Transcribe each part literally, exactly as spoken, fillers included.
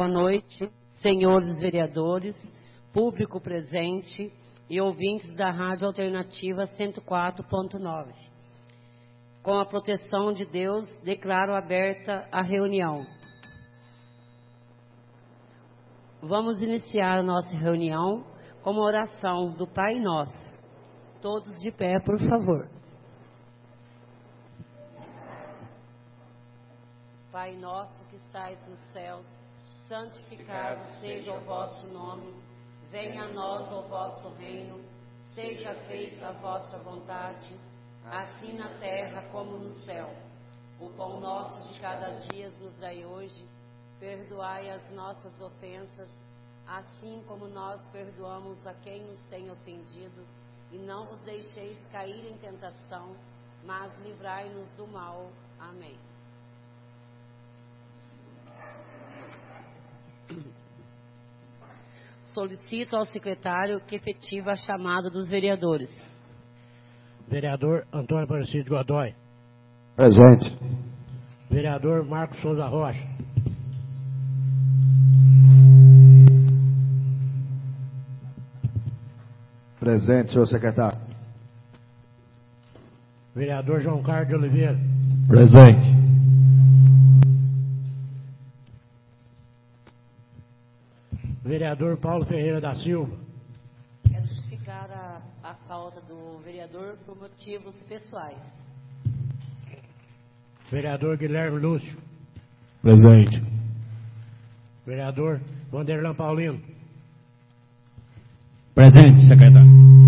Boa noite, senhores vereadores, público presente e ouvintes da Rádio Alternativa cento e quatro ponto nove. Com a proteção de Deus, declaro aberta a reunião. Vamos iniciar a nossa reunião com uma oração do Pai Nosso. Todos de pé, por favor. Pai nosso que estais nos céus, santificado seja o vosso nome. Venha a nós o vosso reino. Seja feita a vossa vontade, assim na terra como no céu. O pão nosso de cada dia nos dai hoje. Perdoai as nossas ofensas, assim como nós perdoamos a quem nos tem ofendido. E não vos deixeis cair em tentação, mas livrai-nos do mal. Amém. Solicito ao secretário que efetive a chamada dos vereadores. Vereador Antônio Aparecido Godoy. Presente. Vereador Marcos Souza Rocha. Presente, senhor secretário. Vereador João Carlos de Oliveira. Presente. Vereador Paulo Ferreira da Silva. Quero justificar a, a falta do vereador por motivos pessoais. Vereador Guilherme Lúcio. Presente. Vereador Vanderlan Paulino. Presente, secretário.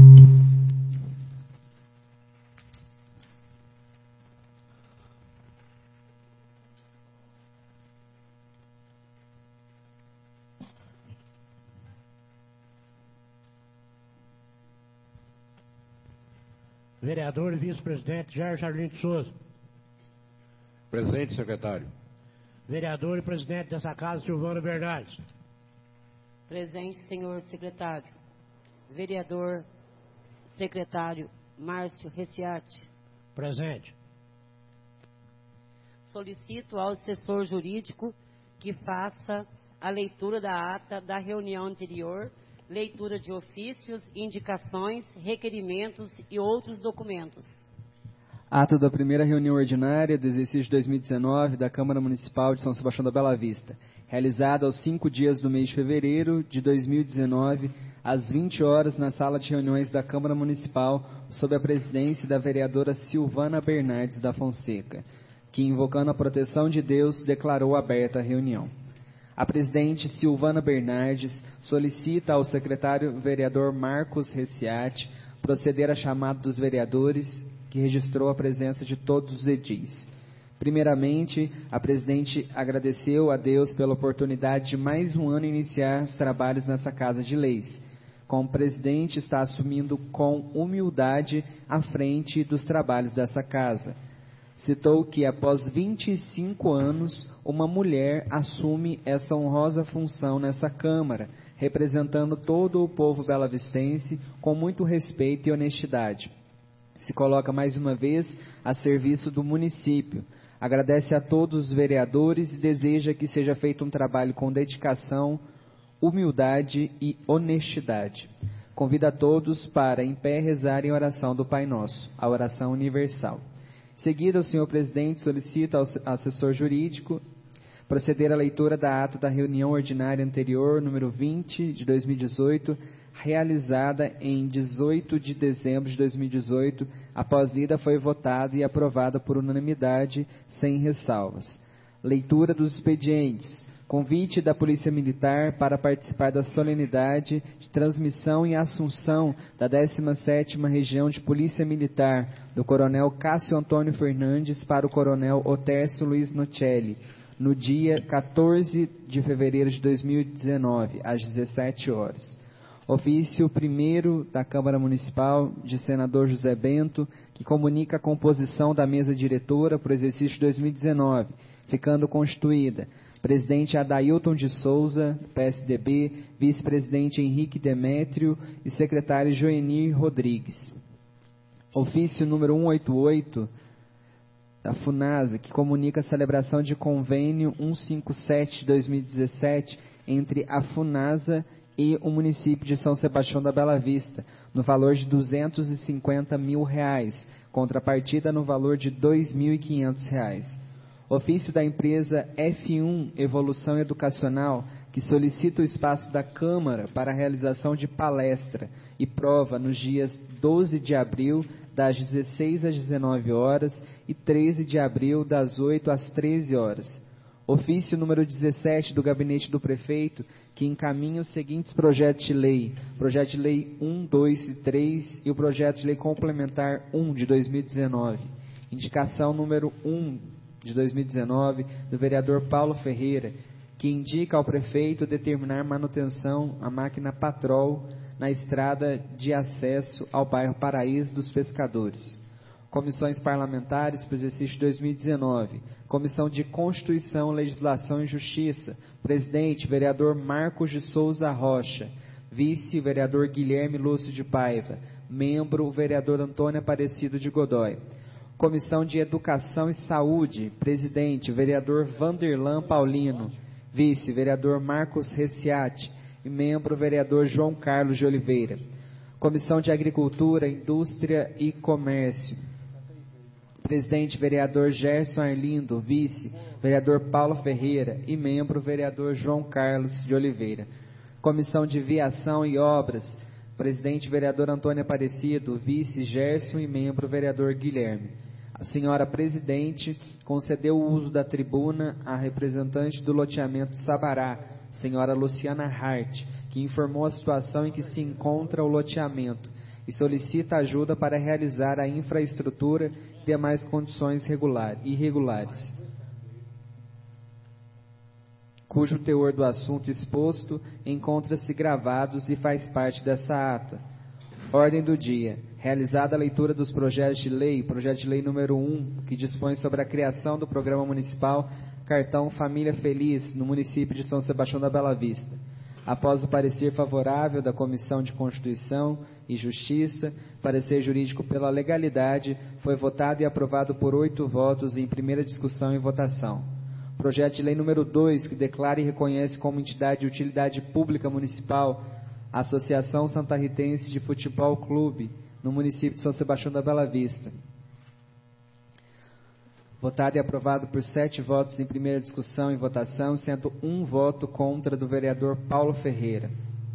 Vereador e vice-presidente Jair Jardim de Souza. Presente, secretário. Vereador e presidente dessa casa, Silvana Bernardes. Presente, senhor secretário. Vereador secretário Márcio Reciarte. Presente. Solicito ao assessor jurídico que faça a leitura da ata da reunião anterior, leitura de ofícios, indicações, requerimentos e outros documentos. Ato da primeira reunião ordinária do exercício dois mil e dezenove da Câmara Municipal de São Sebastião da Bela Vista, realizada aos cinco dias do mês de fevereiro de dois mil e dezenove, às vinte horas, na sala de reuniões da Câmara Municipal, sob a presidência da vereadora Silvana Bernardes da Fonseca, que, invocando a proteção de Deus, declarou aberta a reunião. A presidente Silvana Bernardes solicita ao secretário vereador Marcos Reciarte proceder à chamada dos vereadores, que registrou a presença de todos os edis. Primeiramente, a presidente agradeceu a Deus pela oportunidade de mais um ano iniciar os trabalhos nessa Casa de Leis. Como presidente, está assumindo com humildade a frente dos trabalhos dessa casa. Citou que, após vinte e cinco anos, uma mulher assume essa honrosa função nessa Câmara, representando todo o povo belavistense com muito respeito e honestidade. Se coloca mais uma vez a serviço do município. Agradece a todos os vereadores e deseja que seja feito um trabalho com dedicação, humildade e honestidade. Convida a todos para, em pé, rezarem a oração do Pai Nosso, a oração universal. Seguida, o senhor presidente solicita ao assessor jurídico proceder à leitura da ata da reunião ordinária anterior, número vinte, de dois mil e dezoito, realizada em dezoito de dezembro de dois mil e dezoito, após lida foi votada e aprovada por unanimidade, sem ressalvas. Leitura dos expedientes. Convite da Polícia Militar para participar da solenidade de transmissão e assunção da décima sétima Região de Polícia Militar, do Coronel Cássio Antônio Fernandes para o Coronel Otércio Luiz Nocelli, no dia quatorze de fevereiro de dois mil e dezenove, às dezessete horas. Ofício primeiro da Câmara Municipal de senador José Bento, que comunica a composição da mesa diretora para o exercício dois mil e dezenove, ficando constituída: presidente Adailton de Souza, P S D B, vice-presidente Henrique Demétrio e secretário Joenir Rodrigues. Ofício número cento e oitenta e oito, da FUNASA, que comunica a celebração de convênio cento e cinquenta e sete de dois mil e dezessete entre a FUNASA e o município de São Sebastião da Bela Vista, no valor de duzentos e cinquenta mil reais, contrapartida no valor de dois mil e quinhentos reais. Ofício da empresa F um Evolução Educacional, que solicita o espaço da Câmara para a realização de palestra e prova nos dias doze de abril, das dezesseis às dezenove horas, e treze de abril, das oito às treze horas. Ofício número dezessete do Gabinete do Prefeito, que encaminha os seguintes projetos de lei: Projeto de Lei um, dois e três e o Projeto de Lei Complementar um de dois mil e dezenove. Indicação número um de dois mil e dezenove, do vereador Paulo Ferreira, que indica ao prefeito determinar manutenção à máquina Patrol na estrada de acesso ao bairro Paraíso dos Pescadores. Comissões parlamentares para o exercício dois mil e dezenove. Comissão de Constituição, Legislação e Justiça. Presidente, vereador Marcos de Souza Rocha. Vice, vereador Guilherme Lúcio de Paiva. Membro, o vereador Antônio Aparecido de Godoy. Comissão de Educação e Saúde. Presidente, vereador Vanderlan Paulino. Vice, vereador Marcos Reciati. E membro, vereador João Carlos de Oliveira. Comissão de Agricultura, Indústria e Comércio. Presidente, vereador Gerson Arlindo. Vice, vereador Paulo Ferreira. E membro, vereador João Carlos de Oliveira. Comissão de Viação e Obras. Presidente, vereador Antônio Aparecido. Vice, Gerson. E membro, vereador Guilherme. A senhora presidente concedeu o uso da tribuna à representante do loteamento Sabará, senhora Luciana Hart, que informou a situação em que se encontra o loteamento e solicita ajuda para realizar a infraestrutura e demais condições regular, irregulares, cujo teor do assunto exposto encontra-se gravados e faz parte dessa ata. Ordem do dia. Realizada a leitura dos projetos de lei, projeto de lei número um, que dispõe sobre a criação do Programa Municipal Cartão Família Feliz, no município de São Sebastião da Bela Vista. Após o parecer favorável da Comissão de Constituição e Justiça, parecer jurídico pela legalidade, foi votado e aprovado por oito votos em primeira discussão e votação. Projeto de lei número dois, que declara e reconhece como entidade de utilidade pública municipal a Associação Santa Ritense de Futebol Clube, no município de São Sebastião da Bela Vista. Votado e aprovado por sete votos em primeira discussão e votação, sendo um voto contra do vereador Paulo Ferreira.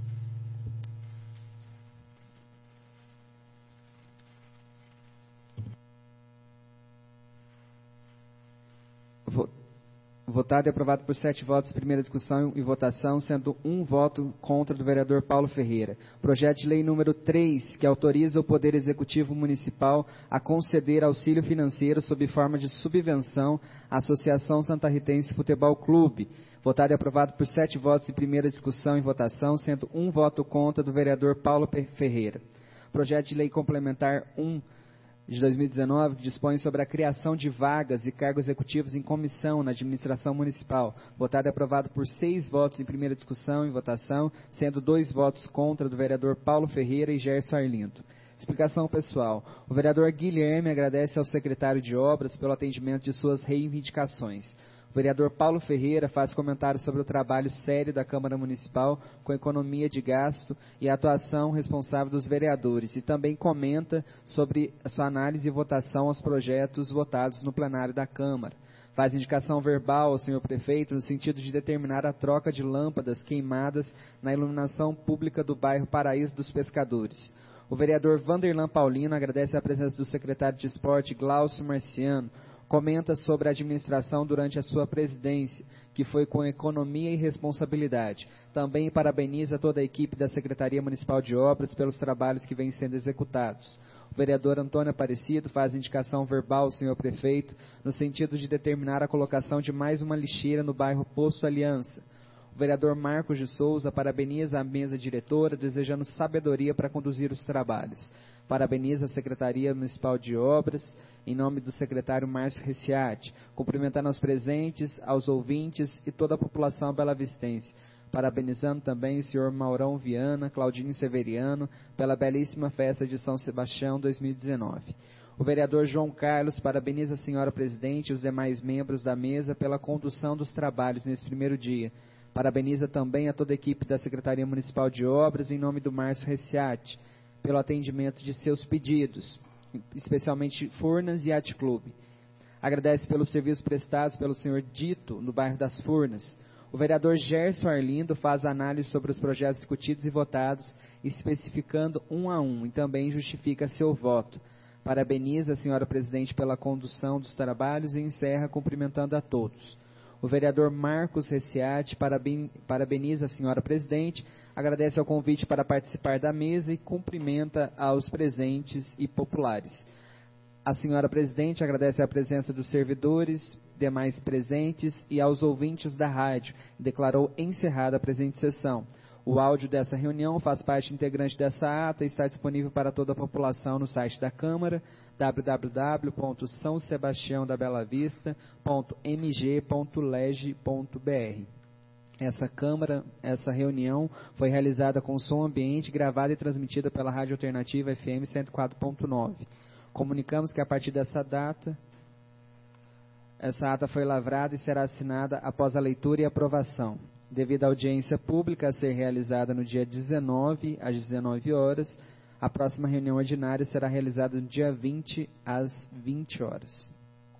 Votado e aprovado por sete votos, primeira discussão e votação, sendo um voto contra do vereador Paulo Ferreira. Projeto de lei número três, que autoriza o Poder Executivo Municipal a conceder auxílio financeiro sob forma de subvenção à Associação Santa Ritense Futebol Clube. Votado e aprovado por sete votos em primeira discussão e votação, sendo um voto contra do vereador Paulo Ferreira. Projeto de lei complementar um, de dois mil e dezenove, que dispõe sobre a criação de vagas e cargos executivos em comissão na administração municipal, votado e aprovado por seis votos em primeira discussão e votação, sendo dois votos contra do vereador Paulo Ferreira e Gerson Arlindo. Explicação pessoal. O vereador Guilherme agradece ao secretário de Obras pelo atendimento de suas reivindicações. O vereador Paulo Ferreira faz comentários sobre o trabalho sério da Câmara Municipal com economia de gasto e a atuação responsável dos vereadores e também comenta sobre a sua análise e votação aos projetos votados no plenário da Câmara. Faz indicação verbal ao senhor prefeito no sentido de determinar a troca de lâmpadas queimadas na iluminação pública do bairro Paraíso dos Pescadores. O vereador Vanderlan Paulino agradece a presença do secretário de Esporte, Glaucio Marciano, comenta sobre a administração durante a sua presidência, que foi com economia e responsabilidade. Também parabeniza toda a equipe da Secretaria Municipal de Obras pelos trabalhos que vêm sendo executados. O vereador Antônio Aparecido faz indicação verbal ao senhor prefeito, no sentido de determinar a colocação de mais uma lixeira no bairro Poço Aliança. O vereador Marcos de Souza parabeniza a mesa diretora, desejando sabedoria para conduzir os trabalhos. Parabeniza a Secretaria Municipal de Obras, em nome do secretário Márcio Reciati, cumprimentando aos presentes, aos ouvintes e toda a população belavistense. Parabenizando também o senhor Maurão Viana, Claudinho Severiano, pela belíssima festa de São Sebastião dois mil e dezenove. O vereador João Carlos parabeniza a senhora presidente e os demais membros da mesa pela condução dos trabalhos nesse primeiro dia. Parabeniza também a toda a equipe da Secretaria Municipal de Obras, em nome do Márcio Reciati, pelo atendimento de seus pedidos, especialmente Furnas e Yacht Club. Agradece pelos serviços prestados pelo senhor Dito, no bairro das Furnas. O vereador Gerson Arlindo faz análise sobre os projetos discutidos e votados, especificando um a um, e também justifica seu voto. Parabeniza a senhora presidente pela condução dos trabalhos e encerra cumprimentando a todos. O vereador Marcos Reciati parabeniza a senhora presidente, agradece ao convite para participar da mesa e cumprimenta aos presentes e populares. A senhora presidente agradece a presença dos servidores, demais presentes e aos ouvintes da rádio. Declarou encerrada a presente sessão. O áudio dessa reunião faz parte integrante dessa ata e está disponível para toda a população no site da Câmara, w w w ponto são sebastião da bela vista ponto m g ponto leg ponto b r. Essa Câmara, essa reunião foi realizada com som ambiente, gravada e transmitida pela Rádio Alternativa F M cento e quatro ponto nove. Comunicamos que a partir dessa data, essa ata foi lavrada e será assinada após a leitura e aprovação. Devido à audiência pública a ser realizada no dia dezenove, às dezenove horas, a próxima reunião ordinária será realizada no dia vinte, às vinte horas.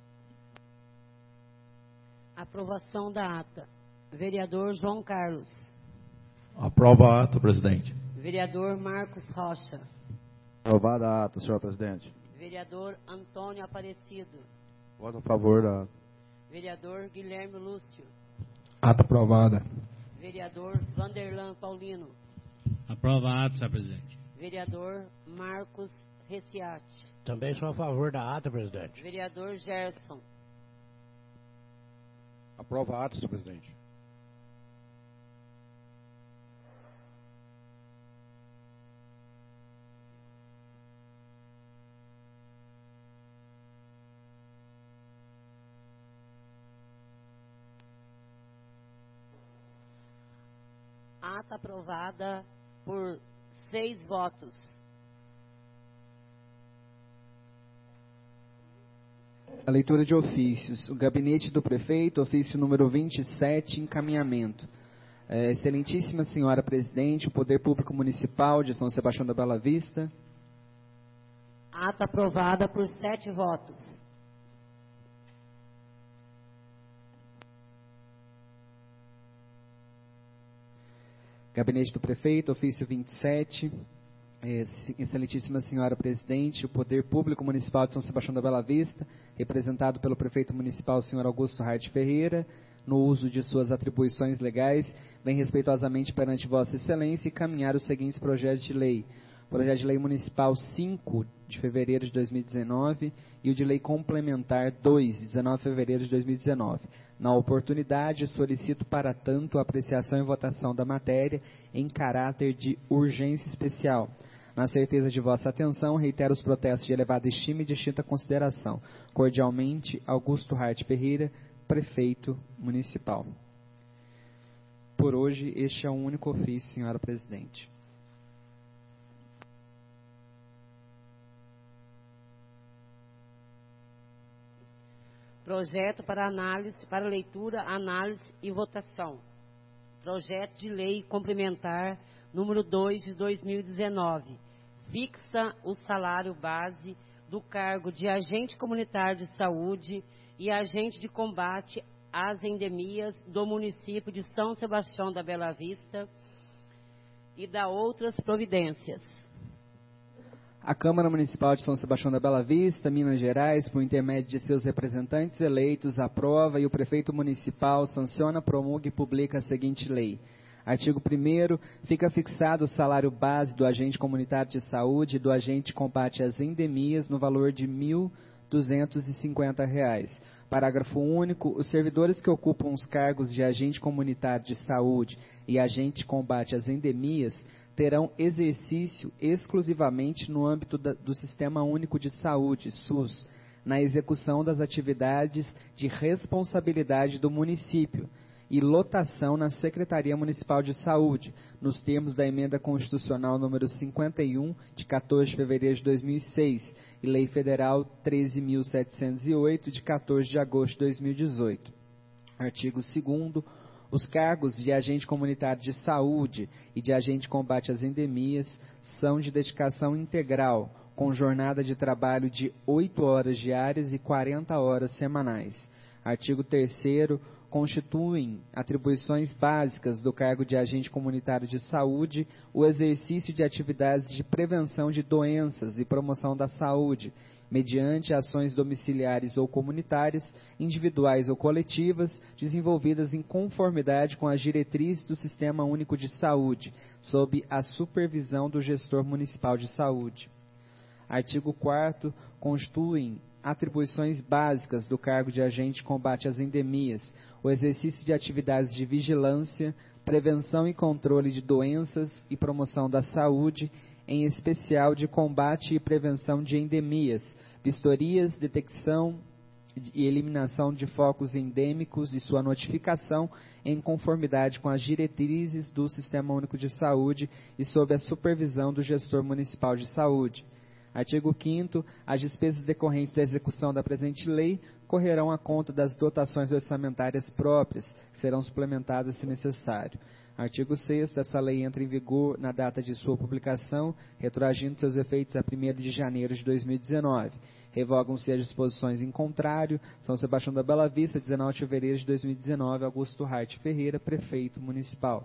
Aprovação da ata. Vereador João Carlos. Aprova a ata, presidente. Vereador Marcos Rocha. Aprovada a ata, senhor presidente. Vereador Antônio Aparecido. Voto a favor da ata. Vereador Guilherme Lúcio. Ata aprovada. Vereador Vanderlan Paulino. Aprova a ata, senhor presidente. Vereador Marcos Reciati. Também sou a favor da ata, presidente. Vereador Gerson. Aprova a ata, senhor presidente. Ata aprovada por seis votos. A leitura de ofícios. O gabinete do prefeito, ofício número vinte e sete, encaminhamento. É, excelentíssima senhora presidente, o Poder Público Municipal de São Sebastião da Bela Vista. Ata aprovada por sete votos. Gabinete do Prefeito, ofício vinte e sete, é, excelentíssima senhora presidente, o Poder Público Municipal de São Sebastião da Bela Vista, representado pelo prefeito municipal, senhor Augusto Hart Ferreira, no uso de suas atribuições legais, vem respeitosamente perante Vossa Excelência encaminhar os seguintes projetos de lei. Projeto de Lei Municipal cinco, de fevereiro de dois mil e dezenove, e o de Lei Complementar dois, de dezenove de fevereiro de dois mil e dezenove. Na oportunidade, solicito para tanto a apreciação e votação da matéria em caráter de urgência especial. Na certeza de vossa atenção, reitero os protestos de elevada estima e distinta consideração. Cordialmente, Augusto Hart Ferreira, Prefeito Municipal. Por hoje, este é o único ofício, senhora presidente. Projeto para análise, para leitura, análise e votação. Projeto de Lei Complementar número dois de dois mil e dezenove. Fixa o salário base do cargo de agente comunitário de saúde e agente de combate às endemias do município de São Sebastião da Bela Vista e da outras providências. A Câmara Municipal de São Sebastião da Bela Vista, Minas Gerais, por intermédio de seus representantes eleitos, aprova e o prefeito municipal sanciona, promulga e publica a seguinte lei. Artigo primeiro, fica fixado o salário base do agente comunitário de saúde e do agente de combate às endemias no valor de mil duzentos e cinquenta reais. Parágrafo único, os servidores que ocupam os cargos de agente comunitário de saúde e agente de combate às endemias terão exercício exclusivamente no âmbito da, do Sistema Único de Saúde, SUS, na execução das atividades de responsabilidade do município, e lotação na Secretaria Municipal de Saúde, nos termos da Emenda Constitucional número cinquenta e um, de quatorze de fevereiro de dois mil e seis, e Lei Federal treze mil setecentos e oito, de quatorze de agosto de dois mil e dezoito. Artigo segundo. Os cargos de agente comunitário de saúde e de agente de combate às endemias são de dedicação integral, com jornada de trabalho de oito horas diárias e quarenta horas semanais. Artigo terceiro. Constituem atribuições básicas do cargo de agente comunitário de saúde o exercício de atividades de prevenção de doenças e promoção da saúde, mediante ações domiciliares ou comunitárias, individuais ou coletivas, desenvolvidas em conformidade com as diretrizes do Sistema Único de Saúde, sob a supervisão do gestor municipal de saúde. Artigo quarto. Constituem atribuições básicas do cargo de agente de combate às endemias, o exercício de atividades de vigilância, prevenção e controle de doenças e promoção da saúde, em especial de combate e prevenção de endemias, vistorias, detecção e eliminação de focos endêmicos e sua notificação em conformidade com as diretrizes do Sistema Único de Saúde e sob a supervisão do gestor municipal de saúde. Artigo quinto. As despesas decorrentes da execução da presente lei correrão à conta das dotações orçamentárias próprias, que serão suplementadas se necessário. Artigo sexto. Essa lei entra em vigor na data de sua publicação, retroagindo seus efeitos a primeiro de janeiro de dois mil e dezenove. Revogam-se as disposições em contrário. São Sebastião da Bela Vista, dezenove de fevereiro de dois mil e dezenove. Augusto Hart Ferreira, Prefeito Municipal.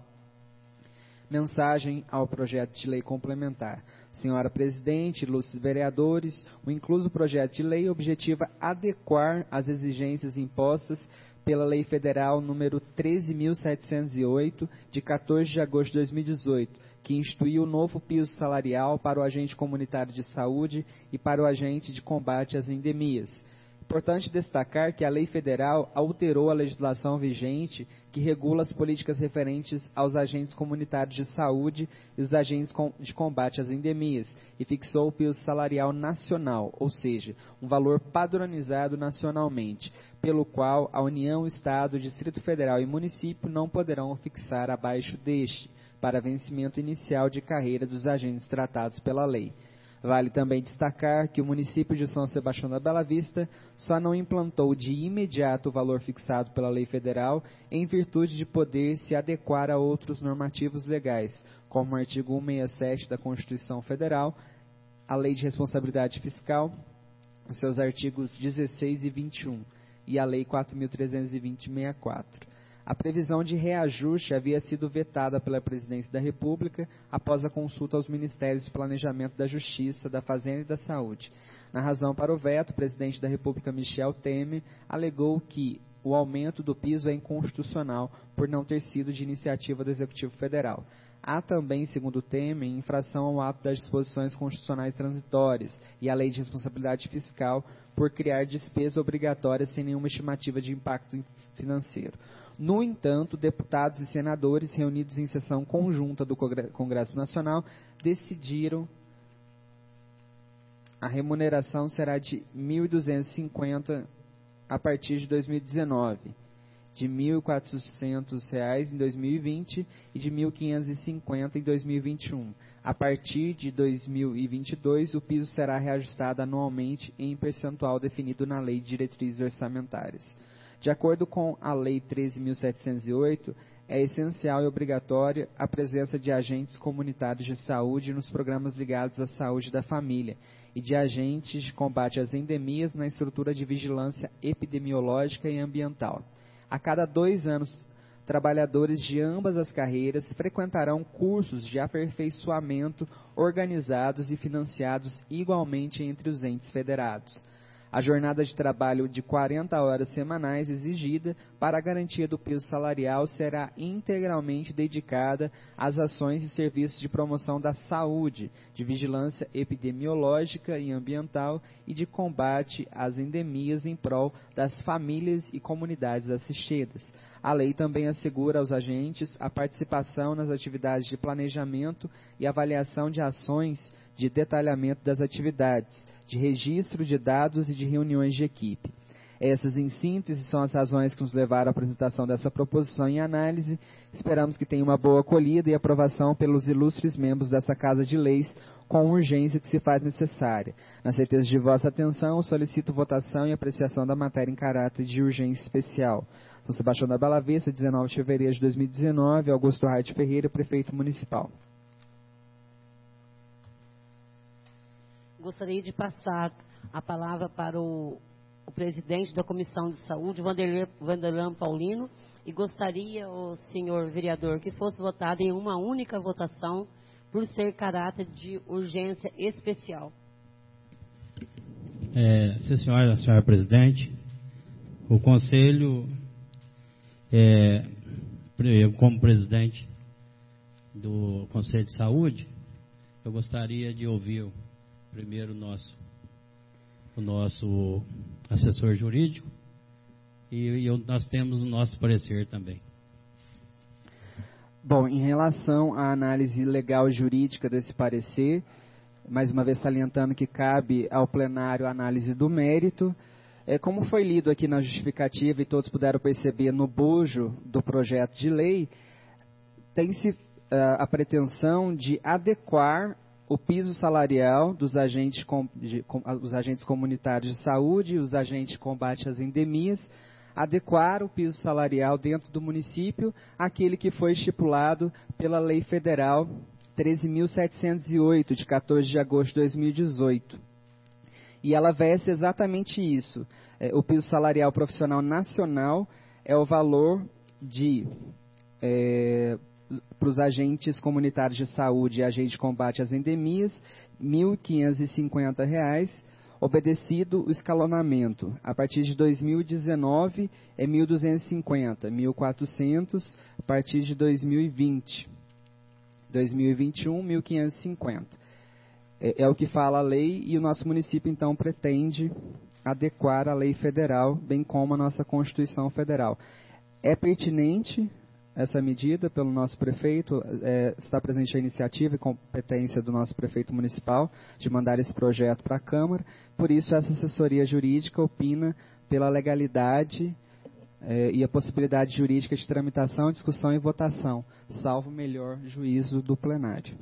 Mensagem ao projeto de lei complementar. Senhora Presidente, ilustres vereadores, o incluso projeto de lei objetiva adequar as exigências impostas pela Lei Federal número treze mil setecentos e oito, de quatorze de agosto de dois mil e dezoito, que instituiu o novo piso salarial para o agente comunitário de saúde e para o agente de combate às endemias. Importante destacar que a Lei Federal alterou a legislação vigente que regula as políticas referentes aos agentes comunitários de saúde e os agentes de combate às endemias e fixou o piso salarial nacional, ou seja, um valor padronizado nacionalmente, pelo qual a União, Estado, Distrito Federal e município não poderão fixar abaixo deste, para vencimento inicial de carreira dos agentes tratados pela lei. Vale também destacar que o município de São Sebastião da Bela Vista só não implantou de imediato o valor fixado pela lei federal em virtude de poder se adequar a outros normativos legais, como o artigo cento e sessenta e sete da Constituição Federal, a Lei de Responsabilidade Fiscal, os seus artigos dezesseis e vinte e um, e a Lei quatro mil trezentos e vinte, sessenta e quatro. A previsão de reajuste havia sido vetada pela Presidência da República após a consulta aos Ministérios de Planejamento da Justiça, da Fazenda e da Saúde. Na razão para o veto, o Presidente da República, Michel Temer, alegou que o aumento do piso é inconstitucional por não ter sido de iniciativa do Executivo Federal. Há também, segundo Temer, infração ao ato das disposições constitucionais transitórias e à Lei de Responsabilidade Fiscal por criar despesa obrigatória sem nenhuma estimativa de impacto financeiro. No entanto, deputados e senadores reunidos em sessão conjunta do Congresso Nacional decidiram a remuneração será de mil duzentos e cinquenta reais a partir de dois mil e dezenove, de mil e quatrocentos reais em dois mil e vinte e de mil quinhentos e cinquenta reais em dois mil e vinte e um. A partir de dois mil e vinte e dois, o piso será reajustado anualmente em percentual definido na Lei de Diretrizes Orçamentárias. De acordo com a Lei treze mil setecentos e oito, é essencial e obrigatória a presença de agentes comunitários de saúde nos programas ligados à saúde da família e de agentes de combate às endemias na estrutura de vigilância epidemiológica e ambiental. A cada dois anos, trabalhadores de ambas as carreiras frequentarão cursos de aperfeiçoamento organizados e financiados igualmente entre os entes federados. A jornada de trabalho de quarenta horas semanais exigida para a garantia do piso salarial será integralmente dedicada às ações e serviços de promoção da saúde, de vigilância epidemiológica e ambiental e de combate às endemias em prol das famílias e comunidades assistidas. A lei também assegura aos agentes a participação nas atividades de planejamento e avaliação de ações de detalhamento das atividades, de registro de dados e de reuniões de equipe. Essas, em síntese, são as razões que nos levaram à apresentação dessa proposição em análise. Esperamos que tenha uma boa acolhida e aprovação pelos ilustres membros dessa Casa de Leis, com urgência que se faz necessária. Na certeza de vossa atenção, solicito votação e apreciação da matéria em caráter de urgência especial. São Sebastião da Bela Vista, dezenove de fevereiro de dois mil e dezenove, Augusto Hart Ferreira, Prefeito Municipal. Gostaria de passar a palavra para o, o presidente da Comissão de Saúde, Vanderlan, Vanderlan Paulino, e gostaria, o senhor vereador, que fosse votado em uma única votação, por ser caráter de urgência especial. É, sim, senhora, senhora presidente, o Conselho, é, eu como presidente do Conselho de Saúde, eu gostaria de ouvir primeiro o nosso, o nosso assessor jurídico e, e eu, nós temos o nosso parecer também. Bom, em relação à análise legal jurídica desse parecer, mais uma vez salientando que cabe ao plenário a análise do mérito, é, como foi lido aqui na justificativa e todos puderam perceber no bojo do projeto de lei, tem-se uh, a pretensão de adequar o piso salarial dos agentes, com, de, com, os agentes comunitários de saúde e os agentes de combate às endemias, adequar o piso salarial dentro do município àquele que foi estipulado pela Lei Federal treze mil setecentos e oito, de quatorze de agosto de dois mil e dezoito. E ela veste exatamente isso. É, o piso salarial profissional nacional é o valor de... É, para os agentes comunitários de saúde e agentes de combate às endemias, mil quinhentos e cinquenta reais, obedecido o escalonamento. A partir de dois mil e dezenove é mil duzentos e cinquenta, mil e quatrocentos a partir de dois mil e vinte. dois mil e vinte e um, mil quinhentos e cinquenta. É, é o que fala a lei e o nosso município, então, pretende adequar a lei federal, bem como a nossa Constituição Federal. É pertinente essa medida pelo nosso prefeito, é, está presente a iniciativa e competência do nosso prefeito municipal de mandar esse projeto para a Câmara, por isso essa assessoria jurídica opina pela legalidade é, e a possibilidade jurídica de tramitação, discussão e votação, salvo melhor juízo do plenário.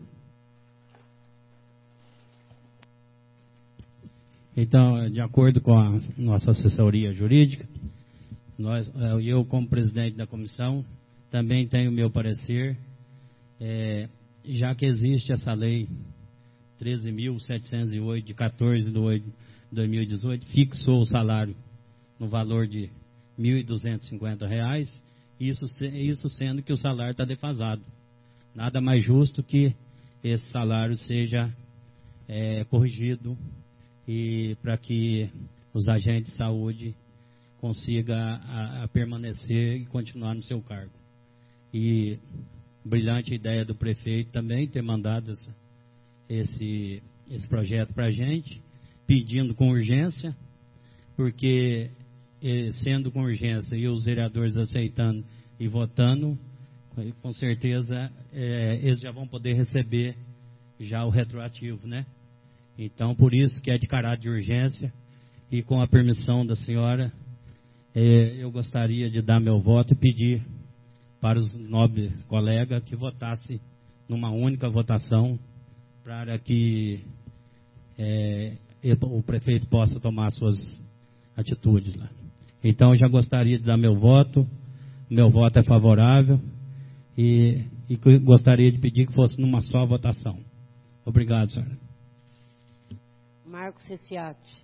Então, de acordo com a nossa assessoria jurídica, nós, eu como presidente da comissão, também tenho o meu parecer, é, já que existe essa lei treze mil setecentos e oito, de quatorze de oito de dois mil e dezoito, fixou o salário no valor de mil e duzentos e cinquenta reais, isso, isso sendo que o salário está defasado. Nada mais justo que esse salário seja é, corrigido e para que os agentes de saúde consigam a, a permanecer e continuar no seu cargo. E brilhante ideia do prefeito também ter mandado essa, esse, esse projeto para a gente, pedindo com urgência, porque sendo com urgência e os vereadores aceitando e votando, com certeza é, eles já vão poder receber já o retroativo, né? Então, por isso que é de caráter de urgência e com a permissão da senhora, é, eu gostaria de dar meu voto e pedir para os nobres colegas que votassem numa única votação para que é, o prefeito possa tomar suas atitudes lá. Então, eu já gostaria de dar meu voto, meu voto é favorável e, e gostaria de pedir que fosse numa só votação. Obrigado, senhora. Marcos Reciati.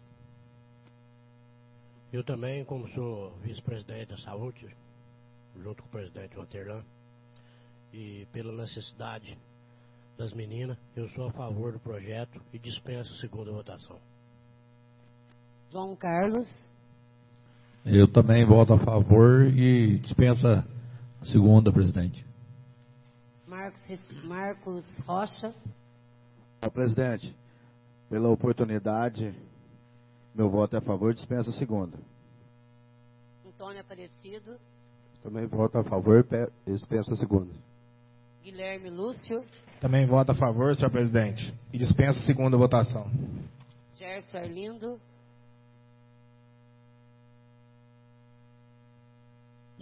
Eu também, como sou vice-presidente da saúde, junto com o presidente Vanderlan, e pela necessidade das meninas, eu sou a favor do projeto e dispenso a segunda votação. João Carlos. Eu também voto a favor e dispensa a segunda, presidente. Marcos, Marcos Rocha. Senhor presidente, pela oportunidade, meu voto é a favor e dispensa a segunda. Antônio Aparecido. Também voto a favor e dispensa a segunda. Guilherme Lúcio. Também voto a favor, senhor presidente, e dispensa a segunda votação. Gerson Arlindo.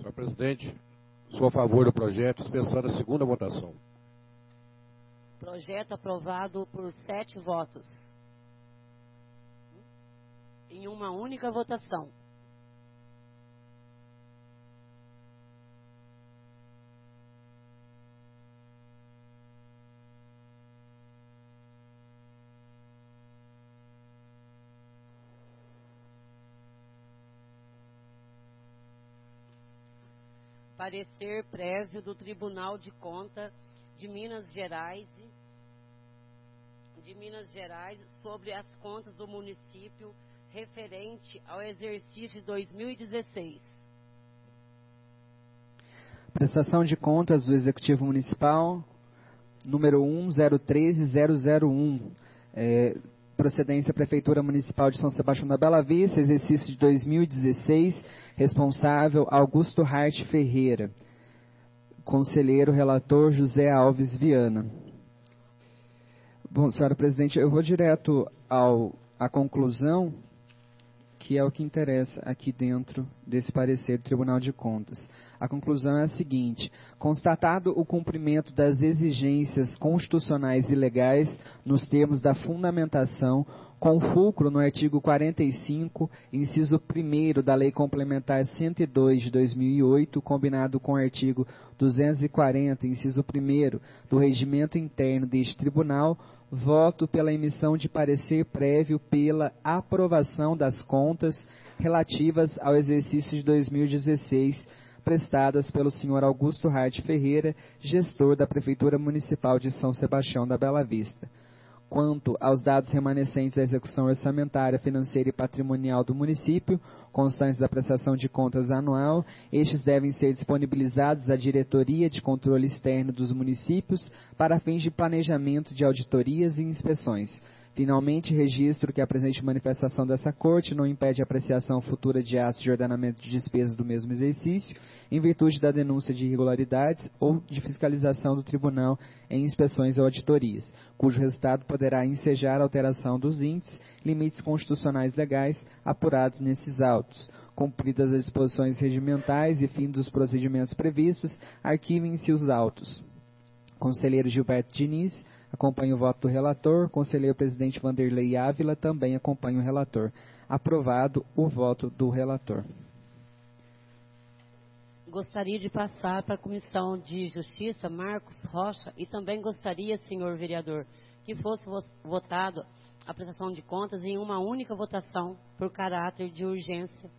senhor presidente, sou a favor do projeto, dispensando a segunda votação. Projeto aprovado por sete votos. Em uma única votação. Parecer prévio do Tribunal de Contas de Minas Gerais, de Minas Gerais sobre as contas do município referente ao exercício de dois mil e dezesseis. Prestação de contas do Executivo Municipal, número um zero três zero zero um. É, procedência Prefeitura Municipal de São Sebastião da Bela Vista, exercício de dois mil e dezesseis, responsável Augusto Hart Ferreira. Conselheiro relator José Alves Viana. Bom, senhora presidente, eu vou direto ao, à conclusão, que é o que interessa aqui dentro desse parecer do Tribunal de Contas. A conclusão é a seguinte: constatado o cumprimento das exigências constitucionais e legais nos termos da fundamentação, com fulcro no artigo quarenta e cinco, inciso primeiro da Lei Complementar cento e dois de dois mil e oito, combinado com o artigo duzentos e quarenta, inciso primeiro do Regimento Interno deste Tribunal, voto pela emissão de parecer prévio pela aprovação das contas relativas ao exercício de dois mil e dezesseis, prestadas pelo senhor Augusto Hart Ferreira, gestor da Prefeitura Municipal de São Sebastião da Bela Vista. Quanto aos dados remanescentes da execução orçamentária, financeira e patrimonial do município, constantes da prestação de contas anual, estes devem ser disponibilizados à Diretoria de Controle Externo dos Municípios para fins de planejamento de auditorias e inspeções. Finalmente, registro que a presente manifestação dessa Corte não impede a apreciação futura de atos de ordenamento de despesas do mesmo exercício, em virtude da denúncia de irregularidades ou de fiscalização do Tribunal em inspeções ou auditorias, cujo resultado poderá ensejar alteração dos índices, limites constitucionais legais apurados nesses autos. Cumpridas as disposições regimentais e fim dos procedimentos previstos, arquivem-se os autos. Conselheiro Gilberto Diniz acompanha o voto do relator. Conselheiro presidente Vanderlei Ávila também acompanha o relator. Aprovado o voto do relator. Gostaria de passar para a Comissão de Justiça, Marcos Rocha, e também gostaria, senhor vereador, que fosse votado a prestação de contas em uma única votação, por caráter de urgência.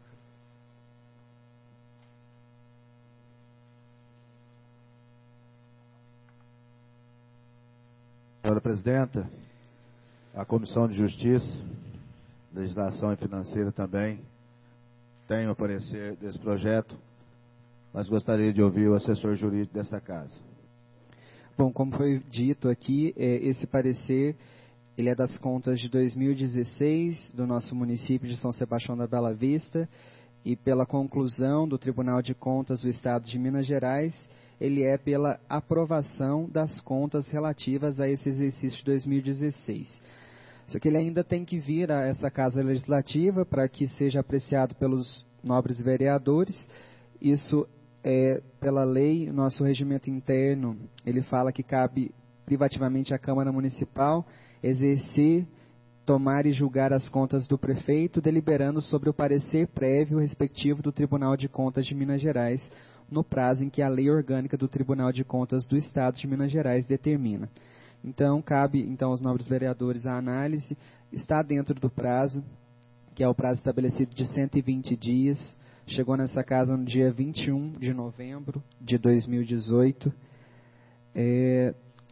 Senhora Presidenta, a Comissão de Justiça, Legislação e Financeira também tem o parecer desse projeto, mas gostaria de ouvir o assessor jurídico desta casa. Bom, como foi dito aqui, esse parecer ele é das contas de dois mil e dezesseis do nosso município de São Sebastião da Bela Vista, e pela conclusão do Tribunal de Contas do Estado de Minas Gerais, ele é pela aprovação das contas relativas a esse exercício de dois mil e dezesseis. Só que ele ainda tem que vir a essa Casa Legislativa para que seja apreciado pelos nobres vereadores. Isso é pela lei, nosso regimento interno, ele fala que cabe privativamente à Câmara Municipal exercer, tomar e julgar as contas do prefeito, deliberando sobre o parecer prévio respectivo do Tribunal de Contas de Minas Gerais, no prazo em que a lei orgânica do Tribunal de Contas do Estado de Minas Gerais determina. Então, cabe então aos nobres vereadores a análise, está dentro do prazo, que é o prazo estabelecido de cento e vinte dias, chegou nessa casa no dia vinte e um de novembro de dois mil e dezoito. É,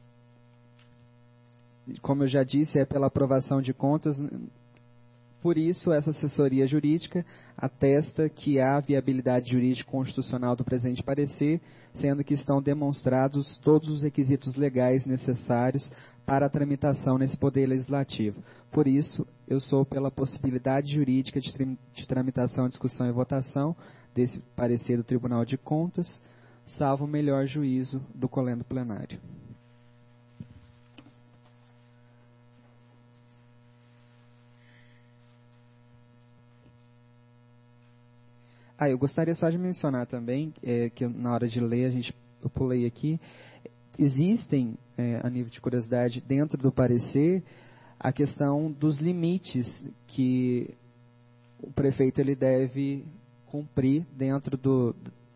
como eu já disse, é pela aprovação de contas. Por isso, essa assessoria jurídica atesta que há viabilidade jurídica constitucional do presente parecer, sendo que estão demonstrados todos os requisitos legais necessários para a tramitação nesse Poder Legislativo. Por isso, eu sou pela possibilidade jurídica de, de tramitação, discussão e votação desse parecer do Tribunal de Contas, salvo o melhor juízo do colendo plenário. Ah, eu gostaria só de mencionar também, é, que na hora de ler, a gente, eu pulei aqui, existem, é, a nível de curiosidade, dentro do parecer, a questão dos limites que o prefeito ele deve cumprir dentro do,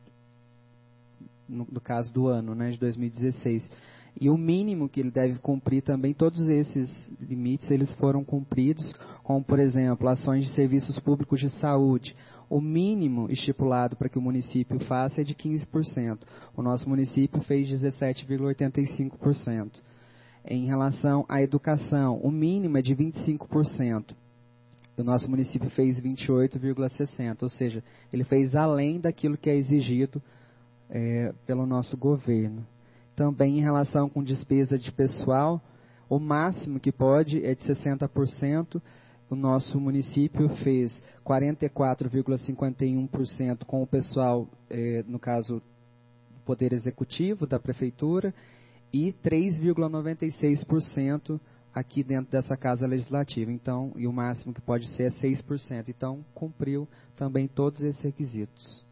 no, no caso do ano, né, de dois mil e dezesseis. E o mínimo que ele deve cumprir também, todos esses limites, eles foram cumpridos, como, por exemplo, ações de serviços públicos de saúde. O mínimo estipulado para que o município faça é de quinze por cento. O nosso município fez dezessete vírgula oitenta e cinco por cento. Em relação à educação, o mínimo é de vinte e cinco por cento. O nosso município fez vinte e oito vírgula sessenta por cento, ou seja, ele fez além daquilo que é exigido é, pelo nosso governo. Também em relação com despesa de pessoal, o máximo que pode é de sessenta por cento. O nosso município fez quarenta e quatro vírgula cinquenta e um por cento com o pessoal, eh, no caso, do Poder Executivo, da Prefeitura, e três vírgula noventa e seis por cento aqui dentro dessa Casa Legislativa. Então, e o máximo que pode ser é seis por cento. Então, cumpriu também todos esses requisitos.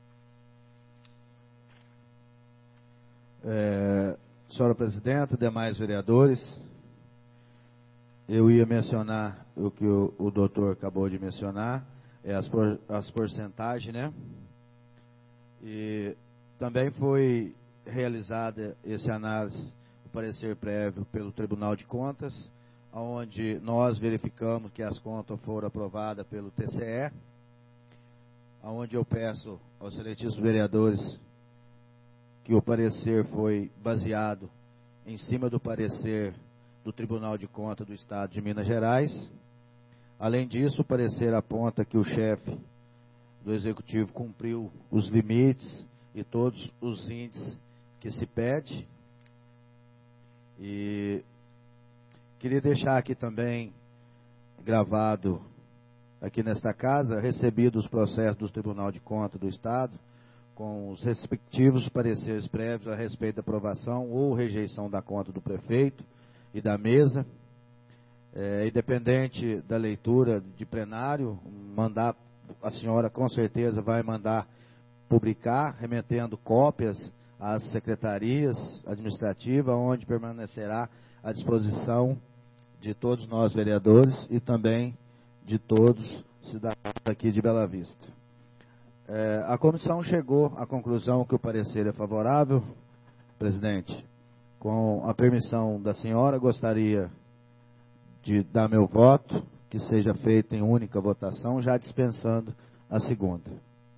É, senhora Presidenta, demais vereadores, eu ia mencionar o que o, o doutor acabou de mencionar, é as, por, as porcentagens, né? E também foi realizada esse análise, o parecer prévio pelo Tribunal de Contas, onde nós verificamos que as contas foram aprovadas pelo T C E, onde eu peço aos excelentíssimos vereadores que o parecer foi baseado em cima do parecer do Tribunal de Contas do Estado de Minas Gerais. Além disso, o parecer aponta que o chefe do Executivo cumpriu os limites e todos os índices que se pede. E queria deixar aqui também gravado, aqui nesta casa, recebido os processos do Tribunal de Contas do Estado, com os respectivos pareceres prévios a respeito da aprovação ou rejeição da conta do prefeito e da mesa. É, independente da leitura de plenário, mandar, a senhora com certeza vai mandar publicar, remetendo cópias às secretarias administrativas, onde permanecerá à disposição de todos nós vereadores e também de todos os cidadãos aqui de Bela Vista. É, a comissão chegou à conclusão que o parecer é favorável, presidente. Com a permissão da senhora, gostaria de dar meu voto, que seja feita em única votação, já dispensando a segunda.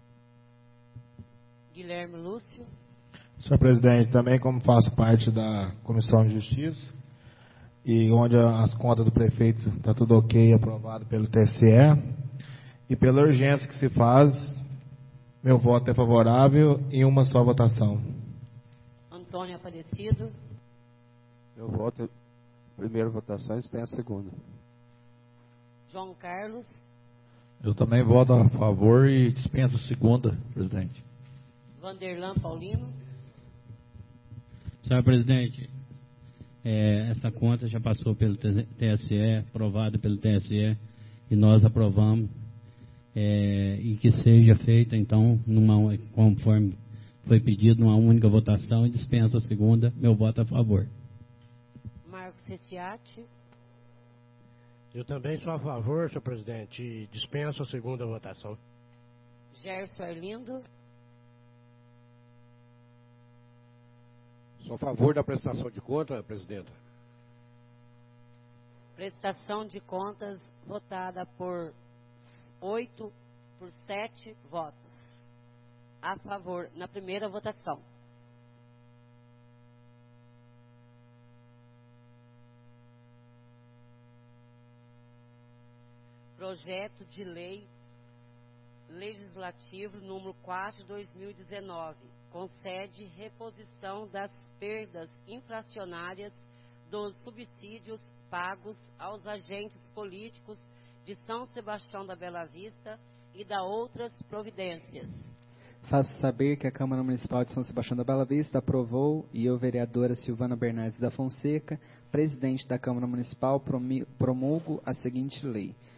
Guilherme Lúcio. Senhor presidente, também como faço parte da Comissão de Justiça, e onde as contas do prefeito está tudo ok, aprovado pelo T C E, e pela urgência que se faz, meu voto é favorável em uma só votação. Antônio Aparecido. Meu voto é primeira votação e dispensa a segunda. João Carlos. Eu também voto a favor e dispensa a segunda, presidente. Vanderlan Paulino. Senhor presidente, é, essa conta já passou pelo T S E, aprovada pelo T S E, e nós aprovamos. É, e que seja feita, então, numa, conforme foi pedido, numa única votação, e dispensa a segunda. Meu voto é a favor. Marcos Retiati. Eu também sou a favor, senhor presidente, e dispenso a segunda votação. Gerson Arlindo. Sou a favor da prestação de conta, presidenta. Prestação de contas votada por oito por sete votos a favor na primeira votação. Projeto de lei legislativo número quatro de dois mil e dezenove concede reposição das perdas inflacionárias dos subsídios pagos aos agentes políticos de São Sebastião da Bela Vista e da outras providências. Faço saber que a Câmara Municipal de São Sebastião da Bela Vista aprovou e eu, vereadora Silvana Bernardes da Fonseca, presidente da Câmara Municipal, promulgo a seguinte lei.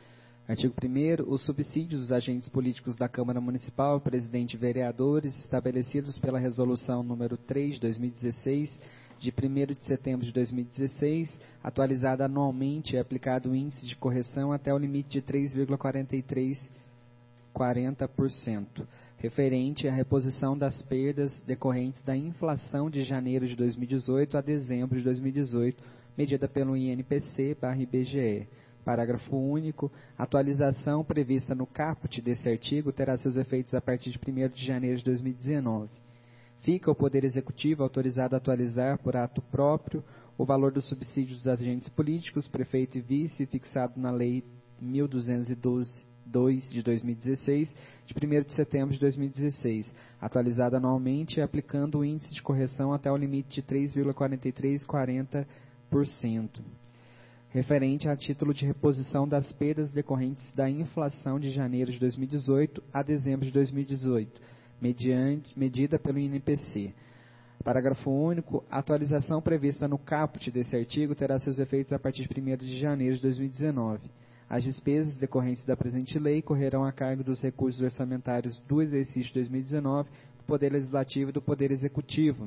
Artigo primeiro. Os subsídios dos agentes políticos da Câmara Municipal, presidente e vereadores, estabelecidos pela Resolução número três de dois mil e dezesseis, de primeiro de setembro de dois mil e dezesseis, atualizada anualmente, é aplicado o índice de correção até o limite de três vírgula quarenta e três quarenta por cento, referente à reposição das perdas decorrentes da inflação de janeiro de dois mil e dezoito a dezembro de dois mil e dezoito, medida pelo I N P C barra I B G E. Parágrafo único. A atualização prevista no caput desse artigo terá seus efeitos a partir de primeiro de janeiro de dois mil e dezenove. Fica o Poder Executivo autorizado a atualizar, por ato próprio, o valor dos subsídios dos agentes políticos, prefeito e vice, fixado na Lei mil duzentos e doze de dois mil e dezesseis, de primeiro de setembro de dois mil e dezesseis, atualizado anualmente, aplicando o índice de correção até o limite de três vírgula quarenta e três quarenta por cento. Referente a título de reposição das perdas decorrentes da inflação de janeiro de dois mil e dezoito a dezembro de dois mil e dezoito, mediante, medida pelo I N P C. Parágrafo único. A atualização prevista no caput desse artigo terá seus efeitos a partir de primeiro de janeiro de dois mil e dezenove. As despesas decorrentes da presente lei correrão a cargo dos recursos orçamentários do exercício de dois mil e dezenove, do Poder Legislativo e do Poder Executivo.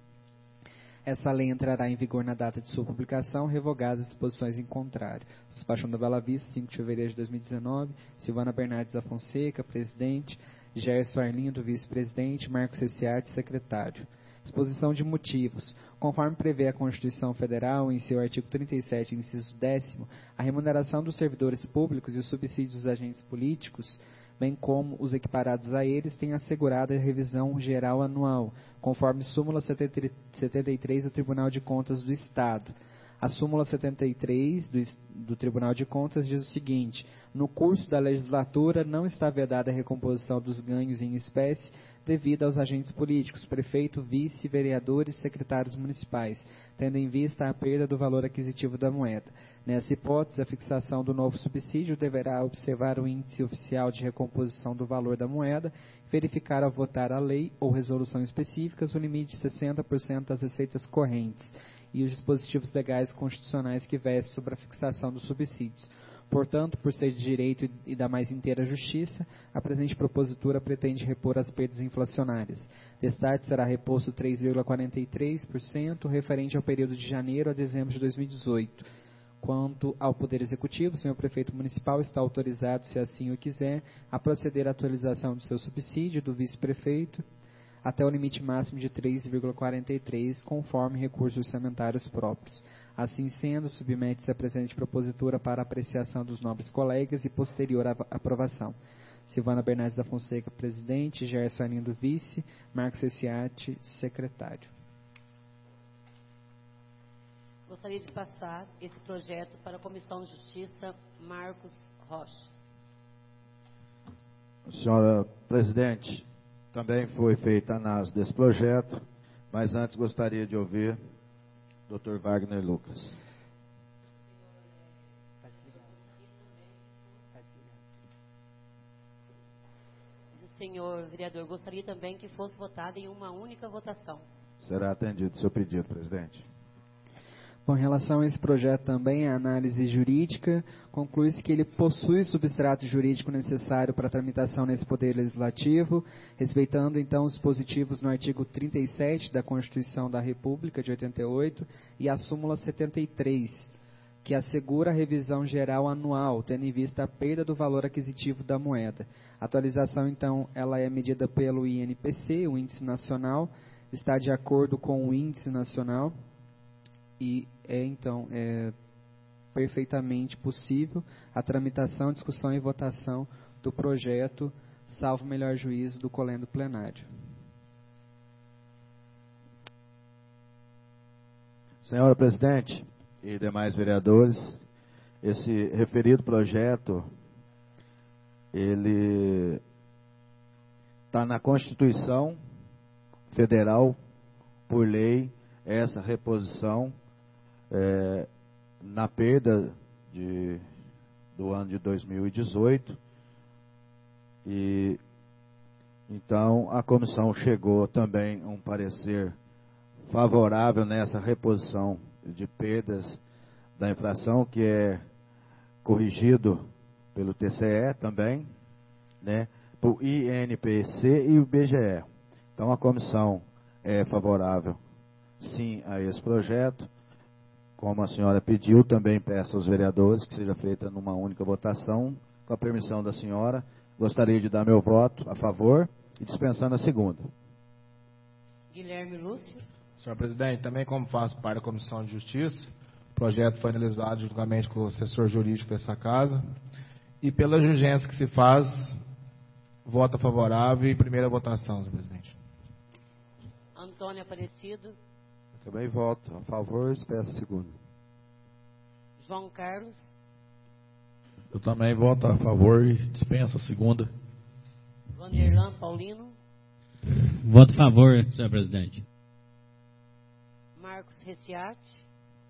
Essa lei entrará em vigor na data de sua publicação, revogadas as disposições em contrário. Despachando da Bela Vista, cinco de fevereiro de dois mil e dezenove, Silvana Bernardes da Fonseca, presidente, Gerson Arlindo, vice-presidente, Marcos Cessiati, secretário. Exposição de motivos. Conforme prevê a Constituição Federal, em seu artigo trinta e sete, inciso décimo, a remuneração dos servidores públicos e os subsídios dos agentes políticos, bem como os equiparados a eles, têm assegurada a revisão geral anual, conforme súmula setenta e três do Tribunal de Contas do Estado. A súmula setenta e três do, do Tribunal de Contas diz o seguinte: no curso da legislatura não está vedada a recomposição dos ganhos em espécie devido aos agentes políticos, prefeito, vice, vereadores e secretários municipais, tendo em vista a perda do valor aquisitivo da moeda. Nessa hipótese, a fixação do novo subsídio deverá observar o índice oficial de recomposição do valor da moeda, verificar ao votar a lei ou resolução específicas o limite de sessenta por cento das receitas correntes e os dispositivos legais e constitucionais que vestem sobre a fixação dos subsídios. Portanto, por ser de direito e da mais inteira justiça, a presente propositura pretende repor as perdas inflacionárias. Destaque será reposto três vírgula quarenta e três por cento referente ao período de janeiro a dezembro de dois mil e dezoito. Quanto ao Poder Executivo, o senhor Prefeito Municipal está autorizado, se assim o quiser, a proceder à atualização do seu subsídio do Vice-Prefeito até o limite máximo de três vírgula quarenta e três, conforme recursos orçamentários próprios. Assim sendo, submete-se a presente propositura para apreciação dos nobres colegas e posterior aprovação. Silvana Bernardes da Fonseca, presidente, Gerson Arlindo, vice, Marcos Cessiati, secretário. Gostaria de passar esse projeto para a Comissão de Justiça, Marcos Rocha. Senhora presidente, também foi feita a análise desse projeto, mas antes gostaria de ouvir o doutor Wagner Lucas. O senhor vereador gostaria também que fosse votado em uma única votação. Será atendido o seu pedido, presidente. Bom, em relação a esse projeto também, a análise jurídica, conclui-se que ele possui o substrato jurídico necessário para a tramitação nesse Poder Legislativo, respeitando então os dispositivos no artigo trinta e sete da Constituição da República de oitenta e oito e a súmula setenta e três, que assegura a revisão geral anual, tendo em vista a perda do valor aquisitivo da moeda. A atualização, então, ela é medida pelo I N P C, o Índice Nacional, está de acordo com o Índice Nacional, e é então é perfeitamente possível a tramitação, discussão e votação do projeto, salvo melhor juízo do colendo plenário. Senhora presidente e demais vereadores, esse referido projeto, ele está na Constituição Federal, por lei, essa reposição É, na perda de, do ano de dois mil e dezoito, e então a comissão chegou também a um parecer favorável nessa reposição de perdas da inflação, que é corrigido pelo T C E também, né, por I N P C e o B G E. Então a comissão é favorável sim a esse projeto. Como a senhora pediu, também peço aos vereadores que seja feita numa única votação. Com a permissão da senhora, gostaria de dar meu voto a favor e dispensando a segunda. Guilherme Lúcio. Senhor presidente, também como faço parte da Comissão de Justiça, o projeto foi analisado juntamente com o assessor jurídico dessa casa. E pelas urgências que se faz, voto favorável e primeira votação, senhor presidente. Antônio Aparecido. Eu também voto a favor e peço a segunda. João Carlos. Eu também voto a favor e dispenso a segunda. Vanderlan Paulino. Voto a favor, senhor presidente. Marcos Reciati.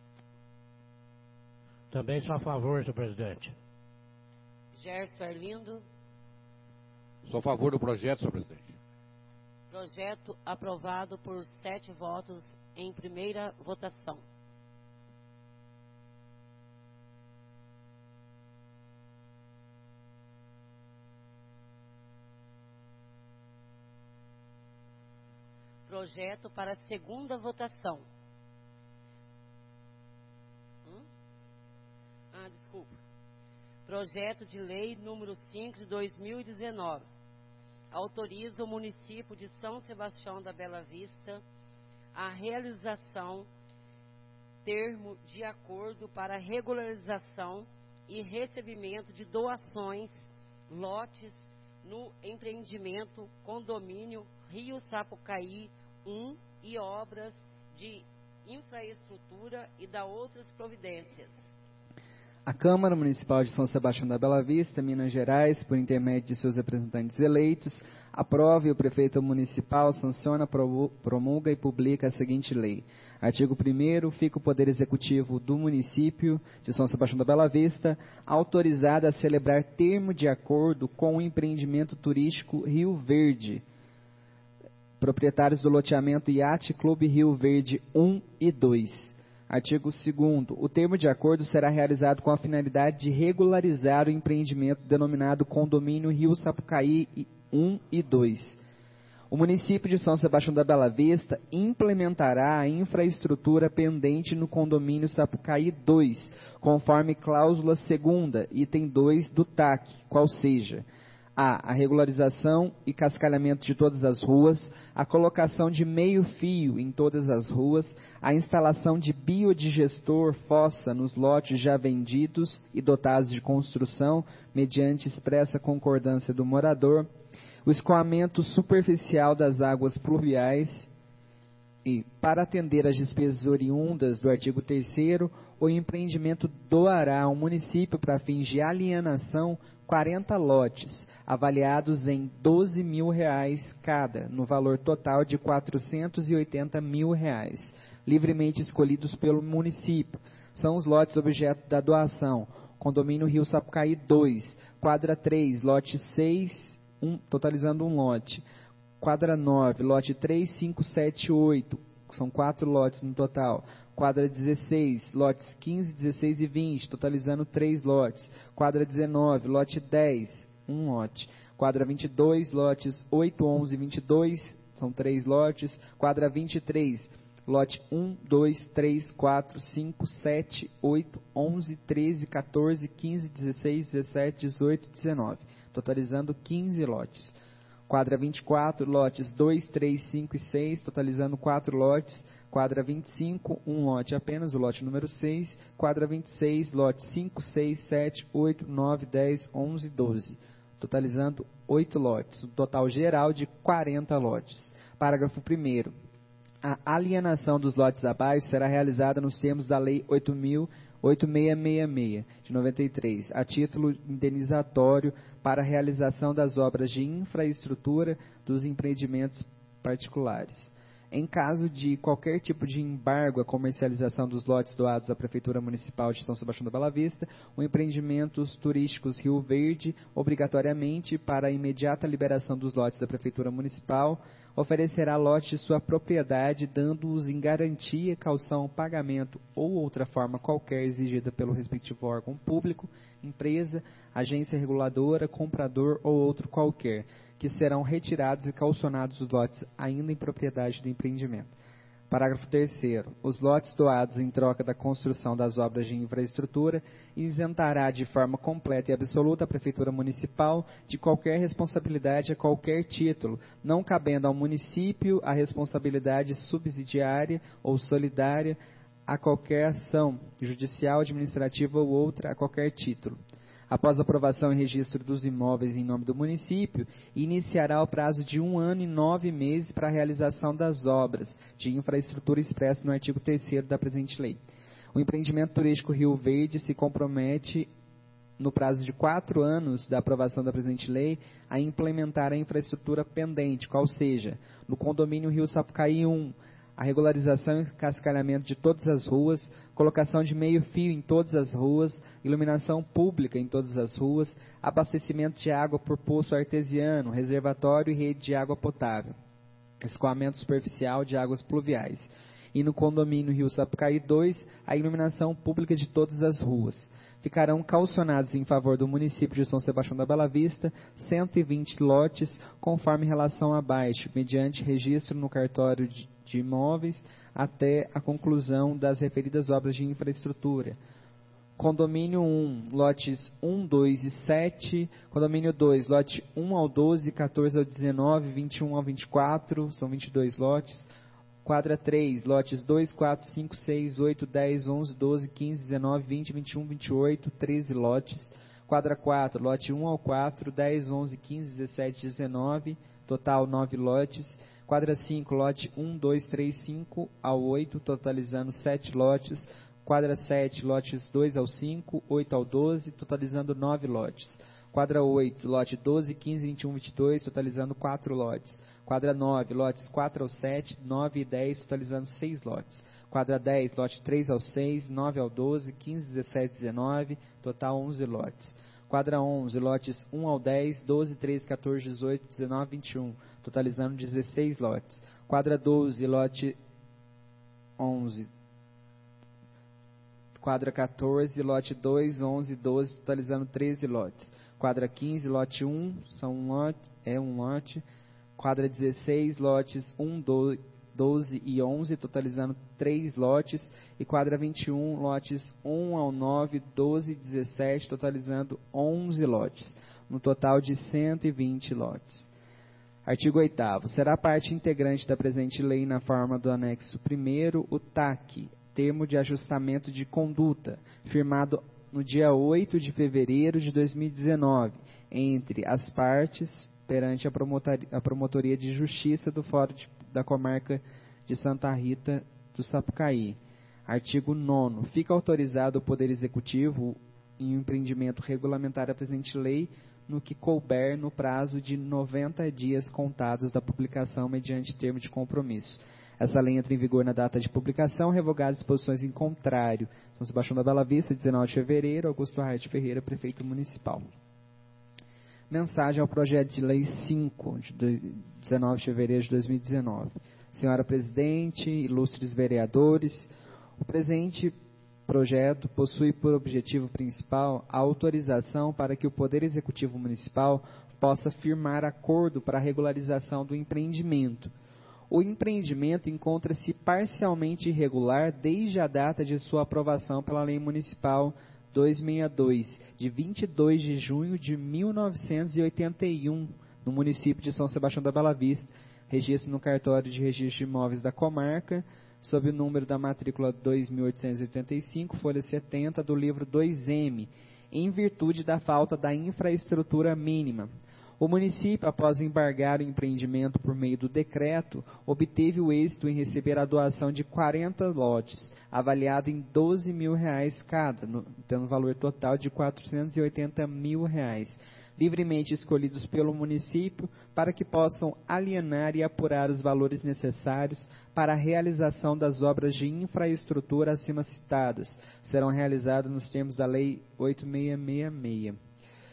Também sou a favor, senhor presidente. Gerson Arlindo. Sou a favor do projeto, senhor presidente. Projeto aprovado por sete votos em primeira votação. Projeto para segunda votação. Hum? Ah, desculpa. Projeto de lei número cinco de dois mil e dezenove. Autoriza o município de São Sebastião da Bela Vista a realização termo de acordo para regularização e recebimento de doações, lotes no empreendimento Condomínio Rio Sapucaí um e obras de infraestrutura e da outras providências. A Câmara Municipal de São Sebastião da Bela Vista, Minas Gerais, por intermédio de seus representantes eleitos, aprova e o prefeito municipal sanciona, promulga e publica a seguinte lei. Artigo primeiro. Fica o Poder Executivo do município de São Sebastião da Bela Vista autorizado a celebrar termo de acordo com o empreendimento turístico Rio Verde, proprietários do loteamento Yacht Clube Rio Verde um e dois. Artigo segundo. O termo de acordo será realizado com a finalidade de regularizar o empreendimento denominado Condomínio Rio Sapucaí um e dois. O município de São Sebastião da Bela Vista implementará a infraestrutura pendente no Condomínio Sapucaí dois, conforme cláusula segunda, item dois do T A C, qual seja: A. A regularização e cascalhamento de todas as ruas, a colocação de meio-fio em todas as ruas, a instalação de biodigestor fossa nos lotes já vendidos e dotados de construção, mediante expressa concordância do morador, o escoamento superficial das águas pluviais e, para atender às despesas oriundas do artigo terceiro, o empreendimento doará ao município para fins de alienação quarenta lotes, avaliados em doze mil reais cada, no valor total de quatrocentos e oitenta mil reais, livremente escolhidos pelo município. São os lotes objeto da doação: Condomínio Rio Sapucaí dois, quadra três, lote seis, um, totalizando um lote. Quadra nove, lote três, cinco, sete, oito, são quatro lotes no total. Quadra dezesseis, lotes quinze, dezesseis e vinte, totalizando três lotes. Quadra dezenove, lote dez, um lote. Quadra vinte e dois, lotes oito, onze e vinte e dois, são três lotes. Quadra vinte e três, lote um, dois, três, quatro, cinco, sete, oito, onze, treze, quatorze, quinze, dezesseis, dezessete, dezoito, dezenove, totalizando quinze lotes. Quadra vinte e quatro, lotes dois, três, cinco e seis, totalizando quatro lotes. Quadra vinte e cinco, um lote apenas, o lote número seis. Quadra vinte e seis, lotes cinco, seis, sete, oito, nove, dez, onze, doze, totalizando oito lotes. O total geral de quarenta lotes. Parágrafo primeiro. A alienação dos lotes abaixo será realizada nos termos da Lei oito mil oitocentos e sessenta e seis, de noventa e três, a título indenizatório para a realização das obras de infraestrutura dos empreendimentos particulares. Em caso de qualquer tipo de embargo à comercialização dos lotes doados à Prefeitura Municipal de São Sebastião da Bela Vista, o empreendimentos turísticos Rio Verde, obrigatoriamente, para a imediata liberação dos lotes da Prefeitura Municipal, oferecerá lote de sua propriedade, dando-os em garantia, caução, pagamento ou outra forma qualquer exigida pelo respectivo órgão público, empresa, agência reguladora, comprador ou outro qualquer, que serão retirados e calcionados os lotes ainda em propriedade do empreendimento. Parágrafo terceiro. Os lotes doados em troca da construção das obras de infraestrutura isentará de forma completa e absoluta a Prefeitura Municipal de qualquer responsabilidade a qualquer título, não cabendo ao município a responsabilidade subsidiária ou solidária a qualquer ação judicial, administrativa ou outra a qualquer título. Após a aprovação e registro dos imóveis em nome do município, iniciará o prazo de um ano e nove meses para a realização das obras de infraestrutura expressa no artigo terceiro da presente lei. O empreendimento turístico Rio Verde se compromete, no prazo de quatro anos da aprovação da presente lei, a implementar a infraestrutura pendente, qual seja, no condomínio Rio Sapucaí um, a regularização e cascalhamento de todas as ruas, colocação de meio-fio em todas as ruas, iluminação pública em todas as ruas, abastecimento de água por poço artesiano, reservatório e rede de água potável, escoamento superficial de águas pluviais. E no condomínio Rio Sapucaí dois, a iluminação pública de todas as ruas. Ficarão calcionados em favor do município de São Sebastião da Bela Vista cento e vinte lotes, conforme relação abaixo, mediante registro no cartório de de imóveis até a conclusão das referidas obras de infraestrutura. Condomínio um, lotes um, dois e sete. Condomínio dois, lote um ao doze, quatorze ao dezenove, vinte e um ao vinte e quatro, são vinte e dois lotes. Quadra três, lotes dois, quatro, cinco, seis, oito, dez, onze, doze, quinze, dezenove, vinte, vinte e um, vinte e oito, treze lotes. Quadra quatro, lote um ao quatro, dez, onze, quinze, dezessete, dezenove, total nove lotes. Quadra cinco, lote um, dois, três, cinco ao oito, totalizando sete lotes. Quadra sete, lotes dois ao cinco, oito ao doze, totalizando nove lotes. Quadra oito, lote doze, quinze, vinte e um, vinte e dois, totalizando quatro lotes. Quadra nove, lotes quatro ao sete, nove e dez, totalizando seis lotes. Quadra dez, lote três ao seis, nove ao doze, quinze, dezessete, dezenove, total onze lotes. Quadra onze, lotes um ao dez, doze, treze, quatorze, dezoito, dezenove, vinte e um, totalizando dezesseis lotes. Quadra doze, lote onze. Quadra quatorze, lote dois, onze, doze, totalizando treze lotes. Quadra quinze, lote um, são um lote, é um lote. Quadra dezesseis, lotes um, doze e onze, totalizando três lotes. E quadra vinte e um, lotes um ao nove, doze e dezessete, totalizando onze lotes, no total de cento e vinte lotes. Artigo oitavo. Será parte integrante da presente lei, na forma do anexo primeiro, o T A C, Termo de Ajustamento de Conduta, firmado no dia oito de fevereiro de dois mil e dezenove, entre as partes perante a Promotoria, a Promotoria de Justiça do Fórum de, da Comarca de Santa Rita do Sapucaí. Artigo nono. Fica autorizado o Poder Executivo em um empreendimento regulamentar a presente lei, no que couber no prazo de noventa dias contados da publicação mediante termo de compromisso. Essa lei entra em vigor na data de publicação, revogadas disposições em contrário. São Sebastião da Bela Vista, dezenove de fevereiro, Augusto Hart Ferreira, Prefeito Municipal. Mensagem ao projeto de lei cinco, de dezenove de fevereiro de dois mil e dezenove. Senhora Presidente, ilustres vereadores, o presente projeto possui por objetivo principal a autorização para que o Poder Executivo Municipal possa firmar acordo para a regularização do empreendimento. O empreendimento encontra-se parcialmente irregular desde a data de sua aprovação pela Lei Municipal duzentos e sessenta e dois, de vinte e dois de junho de mil novecentos e oitenta e um, no município de São Sebastião da Bela Vista, registro no cartório de registro de imóveis da comarca, sob o número da matrícula dois mil oitocentos e oitenta e cinco, folha setenta, do livro dois M, em virtude da falta da infraestrutura mínima. O município, após embargar o empreendimento por meio do decreto, obteve o êxito em receber a doação de quarenta lotes, avaliado em doze mil reais cada, no, tendo um valor total de quatrocentos e oitenta mil reais, livremente escolhidos pelo município para que possam alienar e apurar os valores necessários para a realização das obras de infraestrutura acima citadas. Serão realizados nos termos da Lei oito mil seiscentos e sessenta e seis.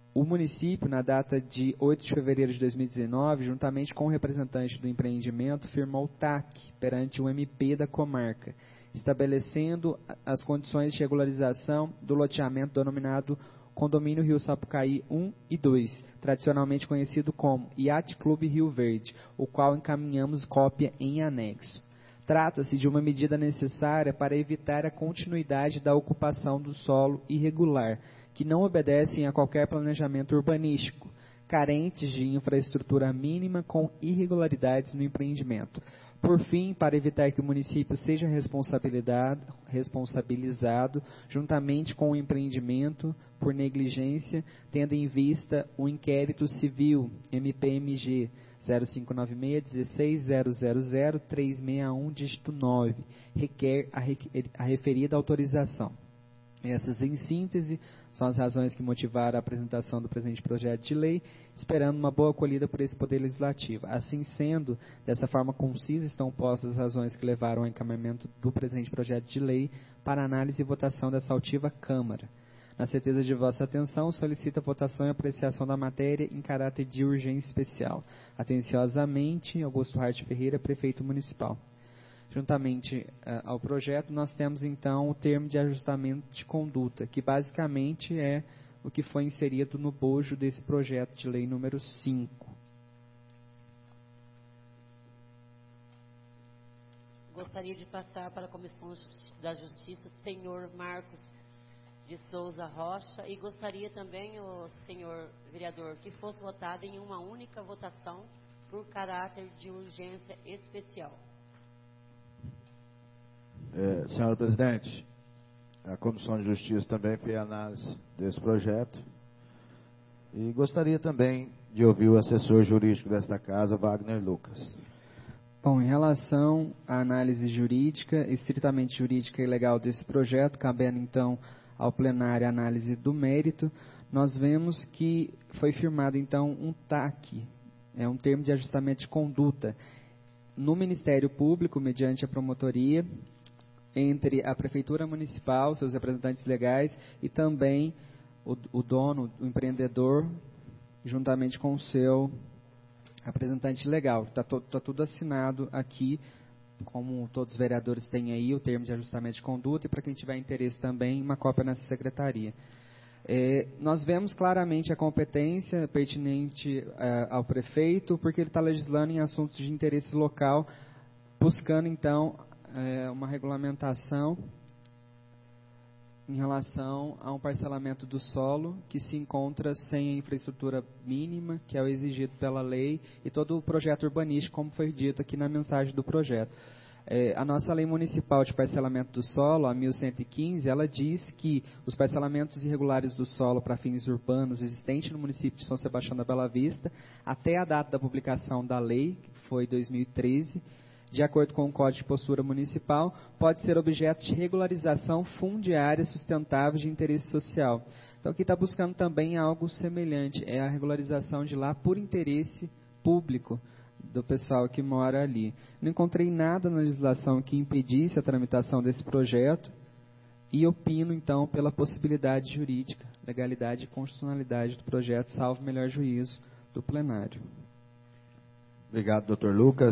O município, na data de oito de fevereiro de dois mil e dezenove, juntamente com o representante do empreendimento, firmou o T A C perante o M P da comarca, estabelecendo as condições de regularização do loteamento denominado Condomínio Rio Sapucaí um e dois, tradicionalmente conhecido como Yacht Clube Rio Verde, o qual encaminhamos cópia em anexo. Trata-se de uma medida necessária para evitar a continuidade da ocupação do solo irregular, que não obedecem a qualquer planejamento urbanístico, carentes de infraestrutura mínima com irregularidades no empreendimento. Por fim, para evitar que o município seja responsabilizado juntamente com o empreendimento por negligência, tendo em vista o inquérito civil M P M G zero cinco nove seis, um seis zero zero zero, três seis um, dígito nove, requer a, re, a referida autorização. Essas, em síntese, são as razões que motivaram a apresentação do presente projeto de lei, esperando uma boa acolhida por esse Poder Legislativo. Assim sendo, dessa forma concisa, estão postas as razões que levaram ao encaminhamento do presente projeto de lei para análise e votação dessa altiva Câmara. Na certeza de vossa atenção, solicito a votação e apreciação da matéria em caráter de urgência especial. Atenciosamente, Augusto Hart Ferreira, Prefeito Municipal. Juntamente uh, ao projeto, nós temos então o termo de ajustamento de conduta, que basicamente é o que foi inserido no bojo desse projeto de lei número cinco. Gostaria de passar para a Comissão da Justiça, senhor Marcos de Souza Rocha, e gostaria também, o senhor vereador, que fosse votado em uma única votação por caráter de urgência especial. É, senhor presidente, a Comissão de Justiça também fez análise desse projeto e gostaria também de ouvir o assessor jurídico desta casa, Wagner Lucas. Bom, em relação à análise jurídica, estritamente jurídica e legal desse projeto, cabendo então ao plenário a análise do mérito, nós vemos que foi firmado então um T A C, é um termo de ajustamento de conduta, no Ministério Público, mediante a promotoria, entre a Prefeitura Municipal, seus representantes legais, e também o, o dono, o empreendedor, juntamente com o seu representante legal. Está tá tudo assinado aqui, como todos os vereadores têm aí, o termo de ajustamento de conduta, e para quem tiver interesse também, uma cópia nessa secretaria. É, nós vemos claramente a competência pertinente é, ao prefeito, porque ele está legislando em assuntos de interesse local, buscando então é, uma regulamentação em relação a um parcelamento do solo que se encontra sem a infraestrutura mínima, que é o exigido pela lei, e todo o projeto urbanístico, como foi dito aqui na mensagem do projeto. É, a nossa lei municipal de parcelamento do solo, a mil cento e quinze, ela diz que os parcelamentos irregulares do solo para fins urbanos existentes no município de São Sebastião da Bela Vista, até a data da publicação da lei, que foi dois mil e treze, de acordo com o Código de Postura Municipal, pode ser objeto de regularização fundiária sustentável de interesse social. Então, aqui está buscando também algo semelhante, é a regularização de lá por interesse público do pessoal que mora ali. Não encontrei nada na legislação que impedisse a tramitação desse projeto e opino, então, pela possibilidade jurídica, legalidade e constitucionalidade do projeto, salvo melhor juízo do plenário. Obrigado, doutor Lucas.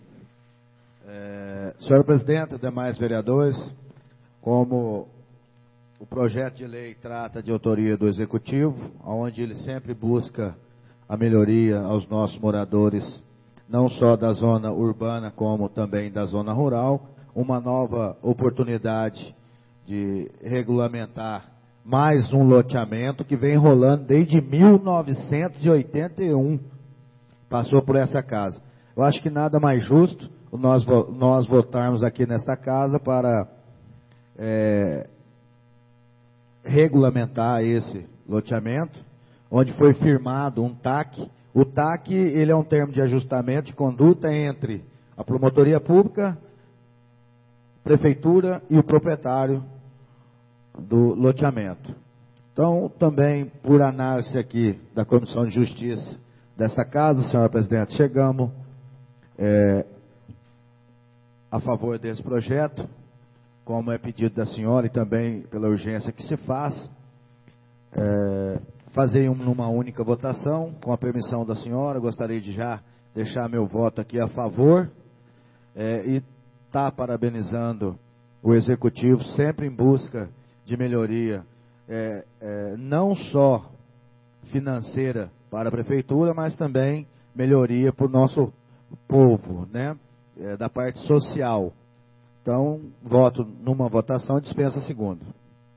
É, senhora presidenta, demais vereadores, como o projeto de lei trata de autoria do Executivo, onde ele sempre busca a melhoria aos nossos moradores, não só da zona urbana, como também da zona rural, uma nova oportunidade de regulamentar mais um loteamento que vem rolando desde mil novecentos e oitenta e um, passou por essa casa. Eu acho que nada mais justo nós, nós votarmos aqui nesta casa para é, regulamentar esse loteamento, onde foi firmado um T A C. O T A C, ele é um termo de ajustamento de conduta entre a promotoria pública, prefeitura e o proprietário do loteamento. Então, também, por análise aqui da Comissão de Justiça desta casa, senhora presidente, chegamos é, a favor desse projeto, como é pedido da senhora e também pela urgência que se faz, é, fazer um, numa única votação. Com a permissão da senhora, gostaria de já deixar meu voto aqui a favor é, e estar tá parabenizando o Executivo, sempre em busca de melhoria, é, é, não só financeira para a Prefeitura, mas também melhoria para o nosso povo, né? É, da parte social. Então, voto numa votação e dispensa a segunda.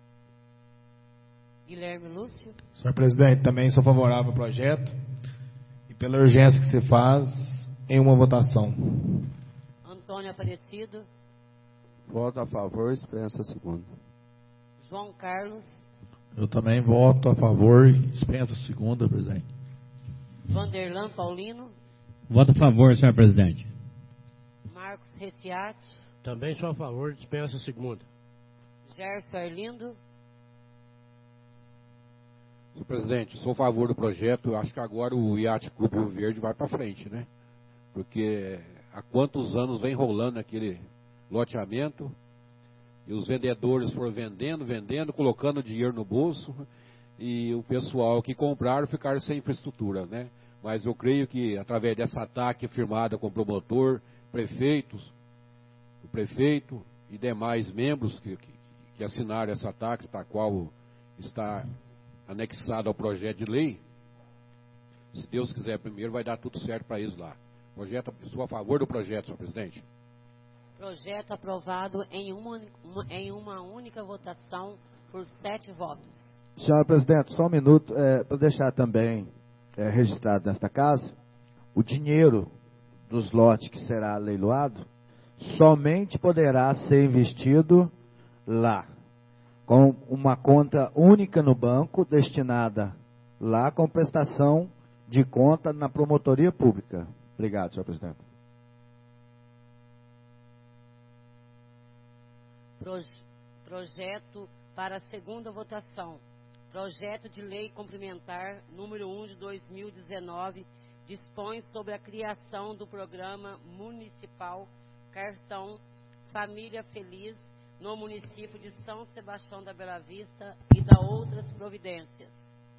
Guilherme Lúcio. Senhor presidente, também sou favorável ao projeto e pela urgência que se faz em uma votação. Antônio Aparecido. Voto a favor, dispensa a segunda. João Carlos. Eu também voto a favor e dispensa a segunda, presidente. Vanderlan Paulino. Voto a favor, senhor presidente. Marcos Retiati. Também sou a favor, dispensa a segunda. Gerson Arlindo. Senhor presidente, sou a favor do projeto. Eu acho que agora o Iate Clube Rio Verde vai para frente, né? Porque há quantos anos vem rolando aquele loteamento e os vendedores foram vendendo, vendendo, colocando dinheiro no bolso e o pessoal que compraram ficaram sem infraestrutura, né? Mas eu creio que através dessa ataque firmada com o promotor, prefeitos, o prefeito e demais membros que, que, que assinaram essa ataque, a qual está anexado ao projeto de lei, se Deus quiser primeiro, vai dar tudo certo para eles lá. Projeto, estou a favor do projeto, senhor presidente. Projeto aprovado em uma, uma, em uma única votação por sete votos. Senhora presidente, só um minuto, é, para deixar também é, registrado nesta casa, o dinheiro dos lotes que será leiloado somente poderá ser investido lá, com uma conta única no banco, destinada lá com prestação de conta na promotoria pública. Obrigado, senhor presidente. Projeto para a segunda votação. Projeto de lei complementar número um de dois mil e dezenove dispõe sobre a criação do programa municipal Cartão Família Feliz no município de São Sebastião da Bela Vista e da outras providências.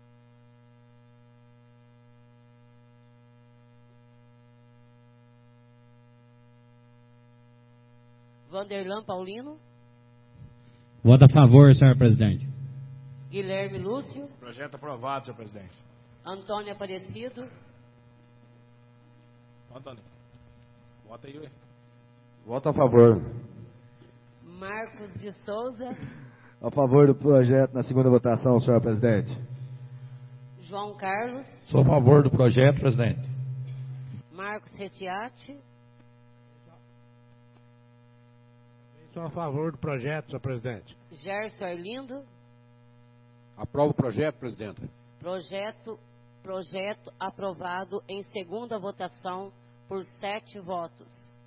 Vanderlan Paulino. Voto a favor, senhor presidente. Guilherme Lúcio. Projeto aprovado, senhor presidente. Antônio Aparecido. Antônio, vota aí, ué. Voto a favor. Marcos de Souza. A favor do projeto na segunda votação, senhor presidente. João Carlos. Sou a favor do projeto, presidente. Marcos Retiati. Sou a favor do projeto, senhor presidente. Gerson Arlindo. Aprovo o projeto, presidente. Projeto, projeto aprovado em segunda votação por sete votos.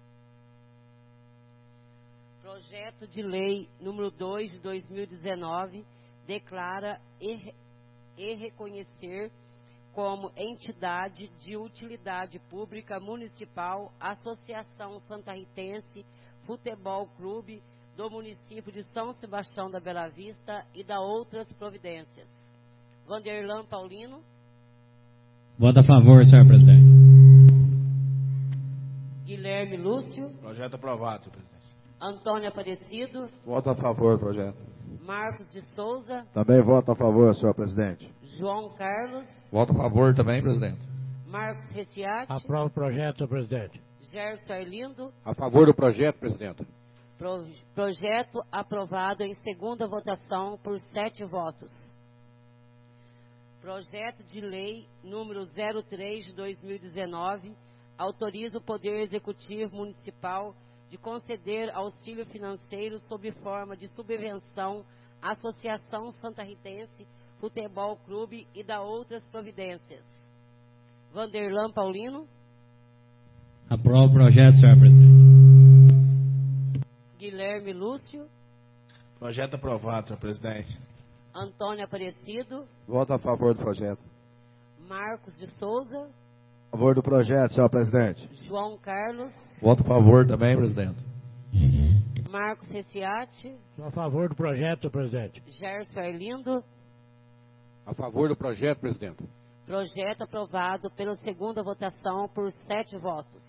Projeto de lei número dois de dois mil e dezenove declara e, e reconhecer como entidade de utilidade pública municipal Associação Santarritense Futebol Clube do município de São Sebastião da Bela Vista e da outras providências. Vanderlan Paulino. Voto a favor, senhor presidente. Guilherme Lúcio. Projeto aprovado, senhor presidente. Antônio Aparecido. Voto a favor do projeto. Marcos de Souza. Também voto a favor, senhor presidente. João Carlos. Voto a favor também, presidente. Marcos Retiati. Aprovo o projeto, senhor presidente. Gerson Arlindo. A favor do projeto, presidente. Pro, projeto aprovado em segunda votação por sete votos. Projeto de lei número zero três de dois mil e dezenove autoriza o Poder Executivo Municipal de conceder auxílio financeiro sob forma de subvenção à Associação Santarritense Futebol Clube e da outras providências. Vanderlan Paulino. Aprovo o projeto, senhor presidente. Guilherme Lúcio. Projeto aprovado, senhor presidente. Antônio Aparecido. Voto a favor do projeto. Marcos de Souza. A favor do projeto, senhor presidente. João Carlos. Voto a favor também, presidente. Marcos Retiati. Sou a favor do projeto, senhor presidente. Gerson Arlindo. A favor do projeto, presidente. Projeto aprovado pela segunda votação por sete votos.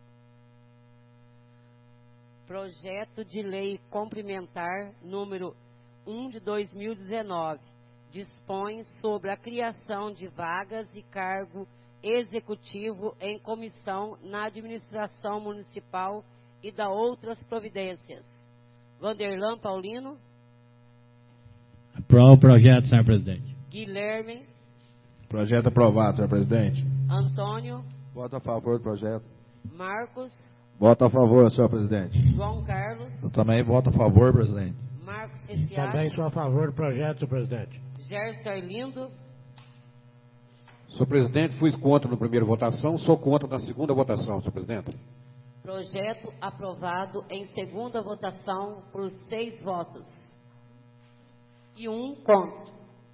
Projeto de lei complementar número um de dois mil e dezenove. Dispõe sobre a criação de vagas e cargo executivo em comissão na administração municipal e da outras providências. Vanderlan Paulino. Aprova o projeto, senhor presidente. Guilherme. Projeto aprovado, senhor presidente. Antônio. Voto a favor do projeto. Marcos. Voto a favor, senhor presidente. João Carlos. Eu também voto a favor, presidente. Marcos Reciato. Também sou a favor do projeto, senhor presidente. Gerson Arlindo. Senhor presidente, fui contra na primeira votação, sou contra na segunda votação, senhor presidente. Projeto aprovado em segunda votação por seis votos. E um contra.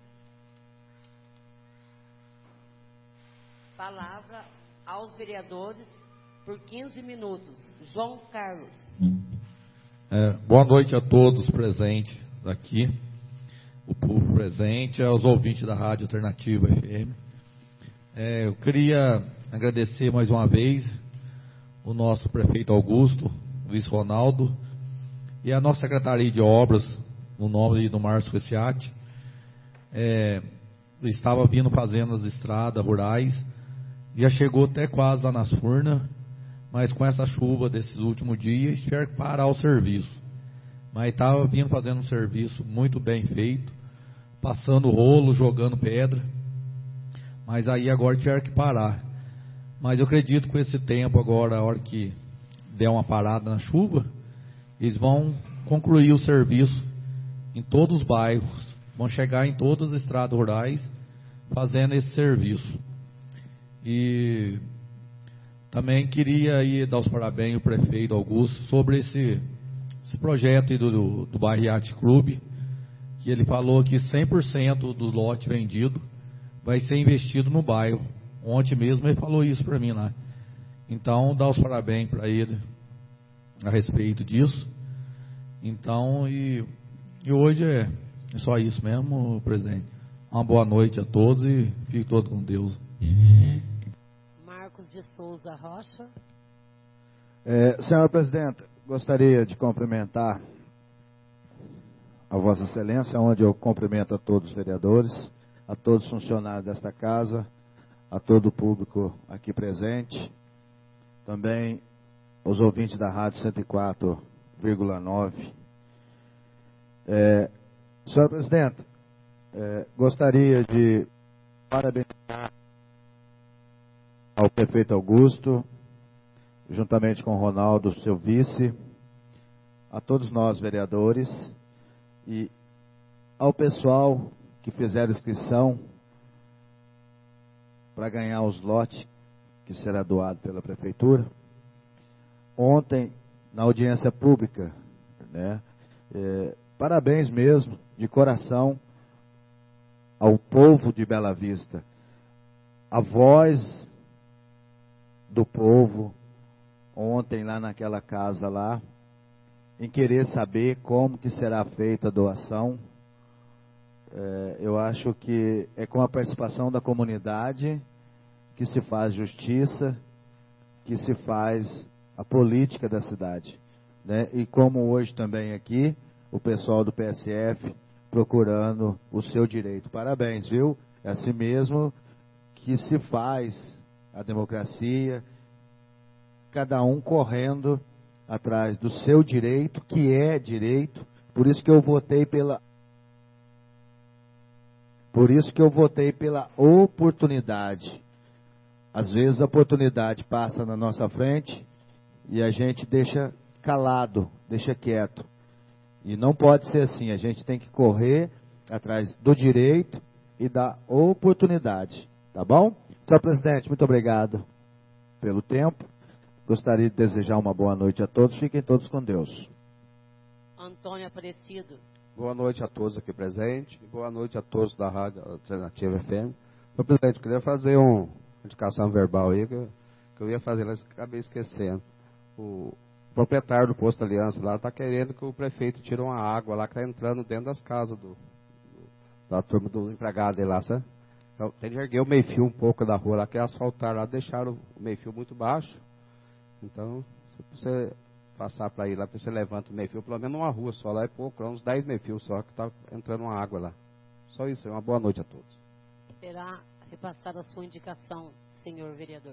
Palavra aos vereadores por quinze minutos. João Carlos. É, boa noite a todos presentes aqui, o povo presente, aos ouvintes da Rádio Alternativa F M. É, eu queria agradecer mais uma vez o nosso prefeito Augusto, o vice Ronaldo, e a nossa Secretaria de Obras, no nome do Márcio Reciati. É, estava vindo fazendo as estradas rurais, já chegou até quase lá nas Furnas, mas com essa chuva desses últimos dias, tiveram que parar o serviço. Mas estava vindo fazendo um serviço muito bem feito, passando rolo, jogando pedra, mas aí agora tiveram que parar. Mas eu acredito que com esse tempo agora, a hora que der uma parada na chuva, eles vão concluir o serviço em todos os bairros, vão chegar em todas as estradas rurais, fazendo esse serviço. E também queria aí dar os parabéns ao prefeito Augusto sobre esse, esse projeto aí do, do, do bairro Yacht Club, que ele falou que cem por cento dos lotes vendidos vai ser investido no bairro. Ontem mesmo ele falou isso para mim lá. Então, dá os parabéns para ele a respeito disso. Então, e, e hoje é, é só isso mesmo, presidente. Uma boa noite a todos e fique todos com Deus. Marcos de Souza Rocha. É, senhora presidenta, gostaria de cumprimentar a Vossa Excelência, onde eu cumprimento a todos os vereadores, a todos os funcionários desta casa, a todo o público aqui presente, também os ouvintes da Rádio cento e quatro vírgula nove. É, senhora presidenta, é, gostaria de parabenizar ao prefeito Augusto, juntamente com o Ronaldo, seu vice, a todos nós vereadores e ao pessoal que fizeram inscrição para ganhar os lotes que será doado pela prefeitura. Ontem, na audiência pública, né, é, parabéns mesmo, de coração, ao povo de Bela Vista. A voz do povo, ontem lá naquela casa lá, em querer saber como que será feita a doação. É, eu acho que é com a participação da comunidade que se faz justiça, que se faz a política da cidade, né? E como hoje também aqui, o pessoal do P S F procurando o seu direito. Parabéns, viu? É assim mesmo que se faz a democracia, cada um correndo atrás do seu direito, que é direito. Por isso que eu votei pela Por isso que eu votei pela oportunidade. Às vezes a oportunidade passa na nossa frente e a gente deixa calado, deixa quieto. E não pode ser assim, a gente tem que correr atrás do direito e da oportunidade. Tá bom? Senhor presidente, muito obrigado pelo tempo. Gostaria de desejar uma boa noite a todos. Fiquem todos com Deus. Antônio Aparecido. Boa noite a todos aqui presentes e boa noite a todos da Rádio Alternativa F M. Senhor presidente, eu queria fazer um, uma indicação verbal aí, que eu, que eu ia fazer, mas acabei esquecendo. O proprietário do Posto Aliança lá está querendo que o prefeito tire uma água lá que está entrando dentro das casas do, do, da turma do empregado dele lá, sabe? Então, tem que erguer o meio-fio um pouco da rua lá, que asfaltaram lá, deixaram o meio-fio muito baixo. Então, se você passar para ir lá, você levanta o meio-fio, pelo menos uma rua só, lá é pouco, é uns dez meio-fios só, que está entrando uma água lá. Só isso, uma boa noite a todos. Será repassada a sua indicação, senhor vereador.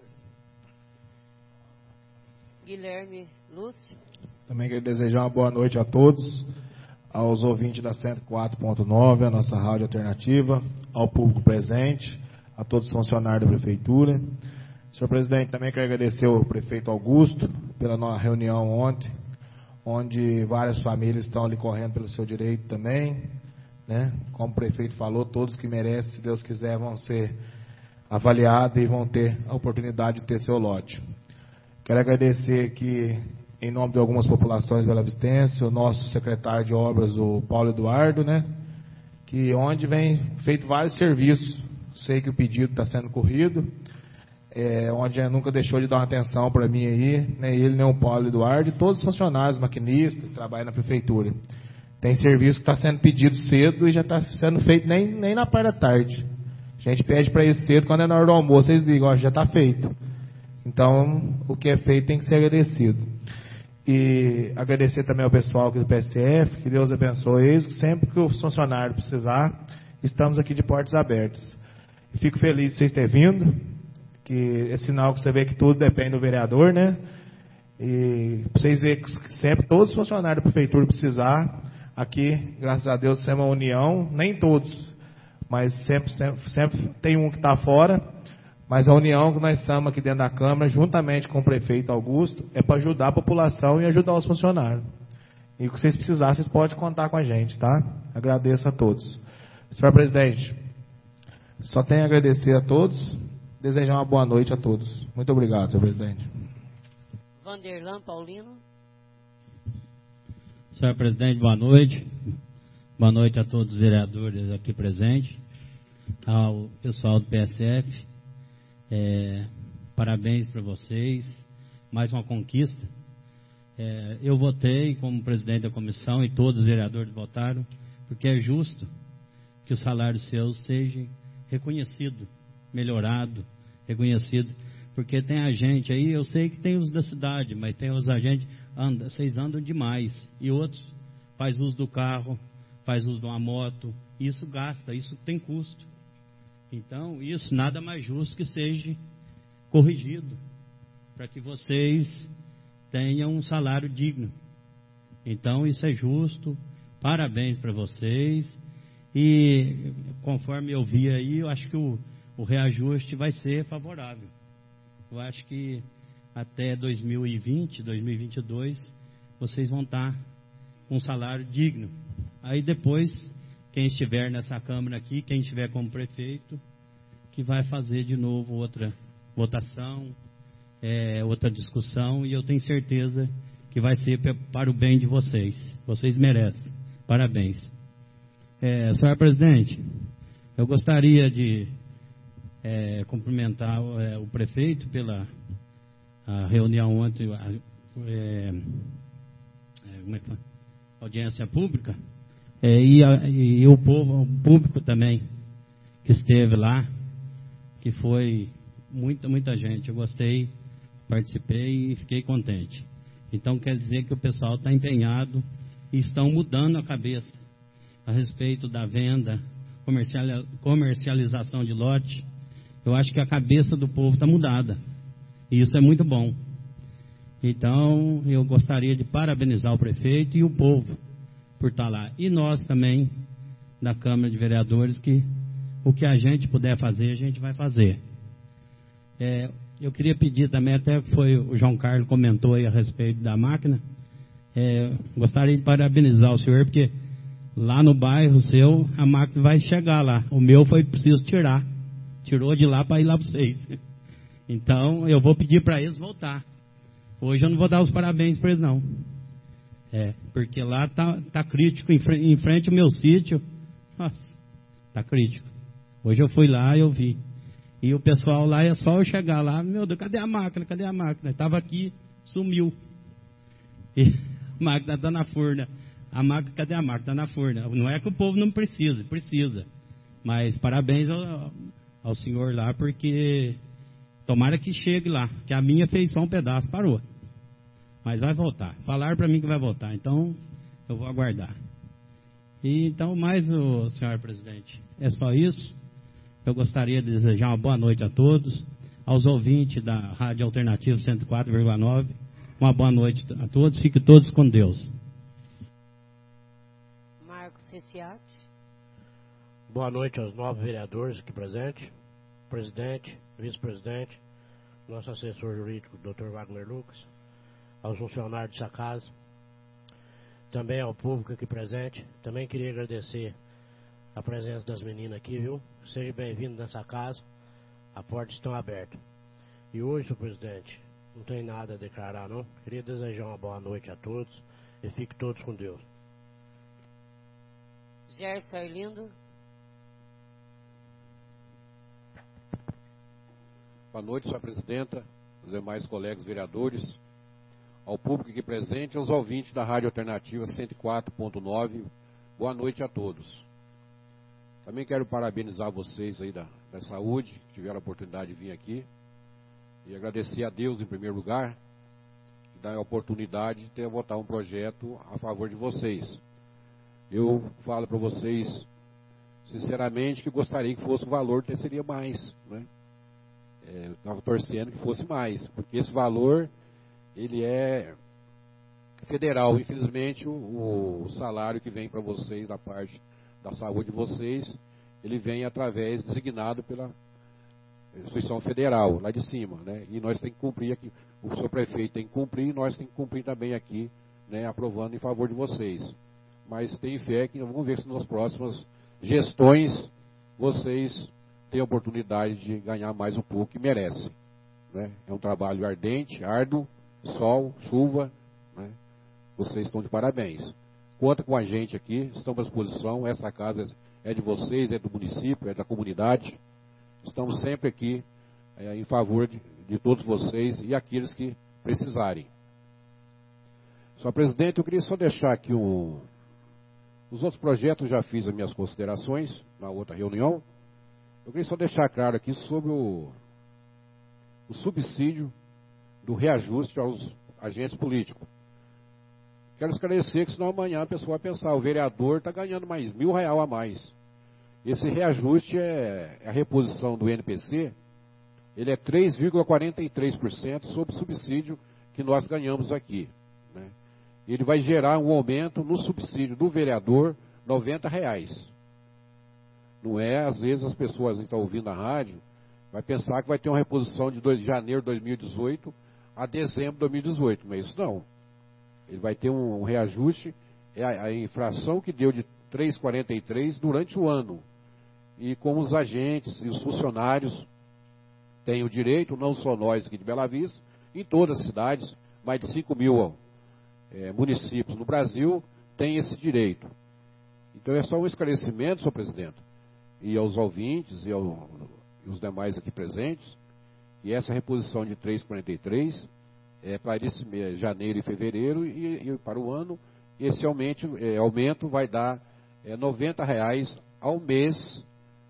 Guilherme Lúcio. Também quero desejar uma boa noite a todos, aos ouvintes da cento e quatro ponto nove, a nossa rádio alternativa, ao público presente, a todos os funcionários da Prefeitura. Senhor Presidente, também quero agradecer ao prefeito Augusto pela nossa reunião ontem, onde várias famílias estão ali correndo pelo seu direito também, né? Como o prefeito falou, todos que merecem, se Deus quiser, vão ser avaliados e vão ter a oportunidade de ter seu lote. Quero agradecer aqui, em nome de algumas populações belavistenses, o nosso secretário de obras, o Paulo Eduardo, né? Que onde vem feito vários serviços, sei que o pedido está sendo corrido, é, onde nunca deixou de dar uma atenção para mim aí, nem ele, nem o Paulo Eduardo, e todos os funcionários, maquinistas, que trabalham na prefeitura. Tem serviço que está sendo pedido cedo e já está sendo feito nem, nem na parte da tarde. A gente pede para ir cedo, quando é na hora do almoço, eles digam, ó, já está feito. Então, o que é feito tem que ser agradecido. E agradecer também ao pessoal aqui do P S F, que Deus abençoe eles, que sempre que os funcionários precisar, estamos aqui de portas abertas. E fico feliz de vocês terem vindo, que é sinal que você vê que tudo depende do vereador, né? E para vocês verem que sempre todos os funcionários da prefeitura precisar, aqui, graças a Deus, é uma união, nem todos, mas sempre, sempre, sempre tem um que está fora, mas a união que nós estamos aqui dentro da Câmara, juntamente com o prefeito Augusto, é para ajudar a população e ajudar os funcionários. E o que vocês precisarem, vocês podem contar com a gente, tá? Agradeço a todos. Senhor Presidente, só tenho a agradecer a todos, desejar uma boa noite a todos. Muito obrigado, senhor Presidente. Vanderlan Paulino. Senhor Presidente, boa noite. Boa noite a todos os vereadores aqui presentes, ao pessoal do P S F. É, parabéns para vocês, mais uma conquista. É, eu votei como presidente da comissão e todos os vereadores votaram, porque é justo que o salário seu seja reconhecido, melhorado, reconhecido, porque tem a gente aí, eu sei que tem os da cidade, mas tem os agentes, anda, vocês andam demais, e outros faz uso do carro, faz uso de uma moto, isso gasta, isso tem custo. Então, isso nada mais justo que seja corrigido, para que vocês tenham um salário digno. Então, isso é justo, parabéns para vocês, e conforme eu vi aí, eu acho que o, o reajuste vai ser favorável. Eu acho que até dois mil e vinte, dois mil e vinte e dois, vocês vão estar com um salário digno. Aí depois, quem estiver nessa Câmara aqui, quem estiver como prefeito, que vai fazer de novo outra votação, é, outra discussão, e eu tenho certeza que vai ser para o bem de vocês. Vocês merecem. Parabéns. É, senhor Presidente, eu gostaria de é, cumprimentar é, o prefeito pela a reunião ontem, a, é, como é que foi? Audiência pública, é, e, a, e o povo, o público também que esteve lá, que foi muita, muita gente. Eu gostei, participei e fiquei contente. Então quer dizer que o pessoal está empenhado e estão mudando a cabeça a respeito da venda, comercial, comercialização de lote. Eu acho que a cabeça do povo está mudada. E isso é muito bom. Então, eu gostaria de parabenizar o prefeito e o povo por estar lá. E nós também, da Câmara de Vereadores, que o que a gente puder fazer, a gente vai fazer. É, eu queria pedir também, até que foi o João Carlos comentou aí a respeito da máquina, é, gostaria de parabenizar o senhor, porque lá no bairro seu, a máquina vai chegar lá. O meu foi preciso tirar. Tirou de lá para ir lá para vocês. Então, eu vou pedir para eles voltar. Hoje eu não vou dar os parabéns para eles, não. É, porque lá tá, tá crítico, em frente, em frente ao meu sítio. Nossa, tá crítico. Hoje eu fui lá e eu vi. E o pessoal lá, é só eu chegar lá, meu Deus, cadê a máquina? Cadê a máquina? Estava aqui, sumiu. E a máquina está na forna. A máquina, cadê a máquina? Está na forna. Não é que o povo não precisa, precisa. Mas parabéns ao, ao senhor lá, porque tomara que chegue lá, que a minha fez só um pedaço, parou. Mas vai voltar. Falaram para mim que vai voltar, então eu vou aguardar. E então, mais, o senhor presidente, é só isso. Eu gostaria de desejar uma boa noite a todos, aos ouvintes da Rádio Alternativa cento e quatro vírgula nove. Uma boa noite a todos, fiquem todos com Deus. Marcos Reciati. Boa noite aos nove vereadores aqui presentes, presidente, vice-presidente, nosso assessor jurídico, doutor Wagner Lucas, aos funcionários dessa casa, também ao público aqui presente. Também queria agradecer a presença das meninas aqui, viu? Seja bem-vindo nessa casa, as portas estão abertas. E hoje, senhor presidente, não tem nada a declarar, não. Queria desejar uma boa noite a todos e fiquem todos com Deus. Gerson Arlindo. Boa noite, senhora presidenta, os demais colegas vereadores, ao público aqui presente, aos ouvintes da Rádio Alternativa cento e quatro ponto nove. Boa noite a todos. Também quero parabenizar vocês aí da, da saúde, que tiveram a oportunidade de vir aqui. E agradecer a Deus, em primeiro lugar, que dá a oportunidade de ter votar um projeto a favor de vocês. Eu falo para vocês, sinceramente, que gostaria que fosse o valor que seria mais, né? É, eu estava torcendo que fosse mais, porque esse valor, ele é federal. Infelizmente, o, o salário que vem para vocês, da parte da saúde de vocês, ele vem através, designado pela instituição federal, lá de cima, né? E nós temos que cumprir aqui, o senhor prefeito tem que cumprir, e nós temos que cumprir também aqui, né, aprovando em favor de vocês. Mas tenho fé que vamos ver se nas próximas gestões vocês têm a oportunidade de ganhar mais um pouco que merecem, né? É um trabalho ardente, árduo, sol, chuva, né? Vocês estão de parabéns. Conta com a gente aqui, estamos à disposição. Essa casa é de vocês, é do município, é da comunidade. Estamos sempre aqui é, em favor de, de todos vocês e aqueles que precisarem. Senhor presidente, eu queria só deixar aqui um... Os outros projetos eu já fiz as minhas considerações na outra reunião. Eu queria só deixar claro aqui sobre o, o subsídio do reajuste aos agentes políticos. Quero esclarecer que senão amanhã a pessoa vai pensar, o vereador está ganhando mais mil reais a mais. Esse reajuste é, é a reposição do N P C, ele é três vírgula quarenta e três por cento sobre o subsídio que nós ganhamos aqui, né? Ele vai gerar um aumento no subsídio do vereador, noventa reais. Não é, às vezes as pessoas que estão ouvindo a rádio, vai pensar que vai ter uma reposição de, dois, de janeiro de dois mil e dezoito a dezembro de dois mil e dezoito, mas isso não. Ele vai ter um, um reajuste, é a, a inflação que deu de três vírgula quarenta e três durante o ano. E como os agentes e os funcionários têm o direito, não só nós aqui de Bela Vista, em todas as cidades, mais de cinco mil é, municípios no Brasil, têm esse direito. Então é só um esclarecimento, senhor presidente, e aos ouvintes e, ao, e os demais aqui presentes, que essa reposição de três vírgula quarenta e três é para esse mês, janeiro e fevereiro, e, e para o ano, esse aumento, é, aumento vai dar é, noventa reais ao mês,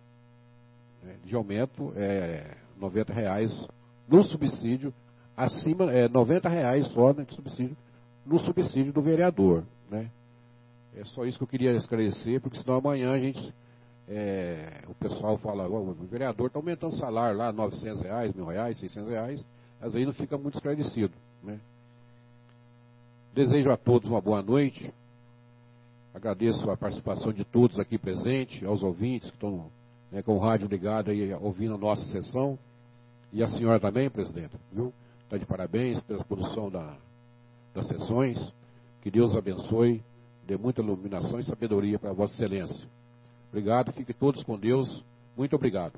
né, de aumento, é, noventa reais no subsídio, acima, é, noventa reais só no subsídio, no subsídio do vereador, né? É só isso que eu queria esclarecer, porque senão amanhã a gente, é, o pessoal fala, oh, o vereador está aumentando o salário lá, novecentos reais, mil reais, seiscentos reais, às vezes não fica muito esclarecido, né? Desejo a todos uma boa noite, agradeço a participação de todos aqui presentes, aos ouvintes que estão, né, com o rádio ligado aí, ouvindo a nossa sessão, e a senhora também, presidenta, viu? Está de parabéns pela exposição da, das sessões, que Deus abençoe, dê muita iluminação e sabedoria para a Vossa Excelência. Obrigado, fiquem todos com Deus, muito obrigado.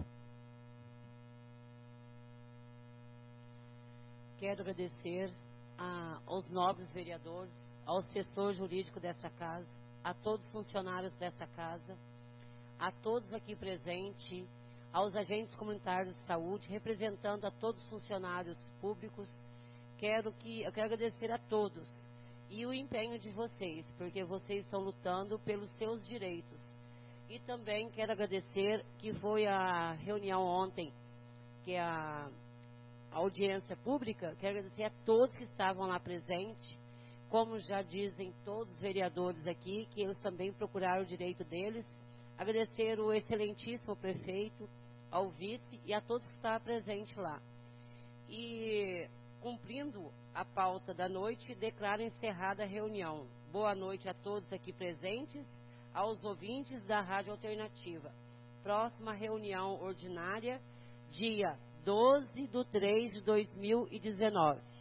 Quero agradecer a, aos nobres vereadores, ao assessor jurídico dessa casa, a todos os funcionários dessa casa, a todos aqui presentes, aos agentes comunitários de saúde, representando a todos os funcionários públicos. Quero que, eu quero agradecer a todos e o empenho de vocês, porque vocês estão lutando pelos seus direitos. E também quero agradecer que foi a reunião ontem, que é a audiência pública. Quero agradecer a todos que estavam lá presentes. Como já dizem todos os vereadores aqui, que eles também procuraram o direito deles. Agradecer o excelentíssimo prefeito, ao vice e a todos que estavam presentes lá. E, cumprindo a pauta da noite, declaro encerrada a reunião. Boa noite a todos aqui presentes, aos ouvintes da Rádio Alternativa. Próxima reunião ordinária, dia doze de três de dois mil e dezenove.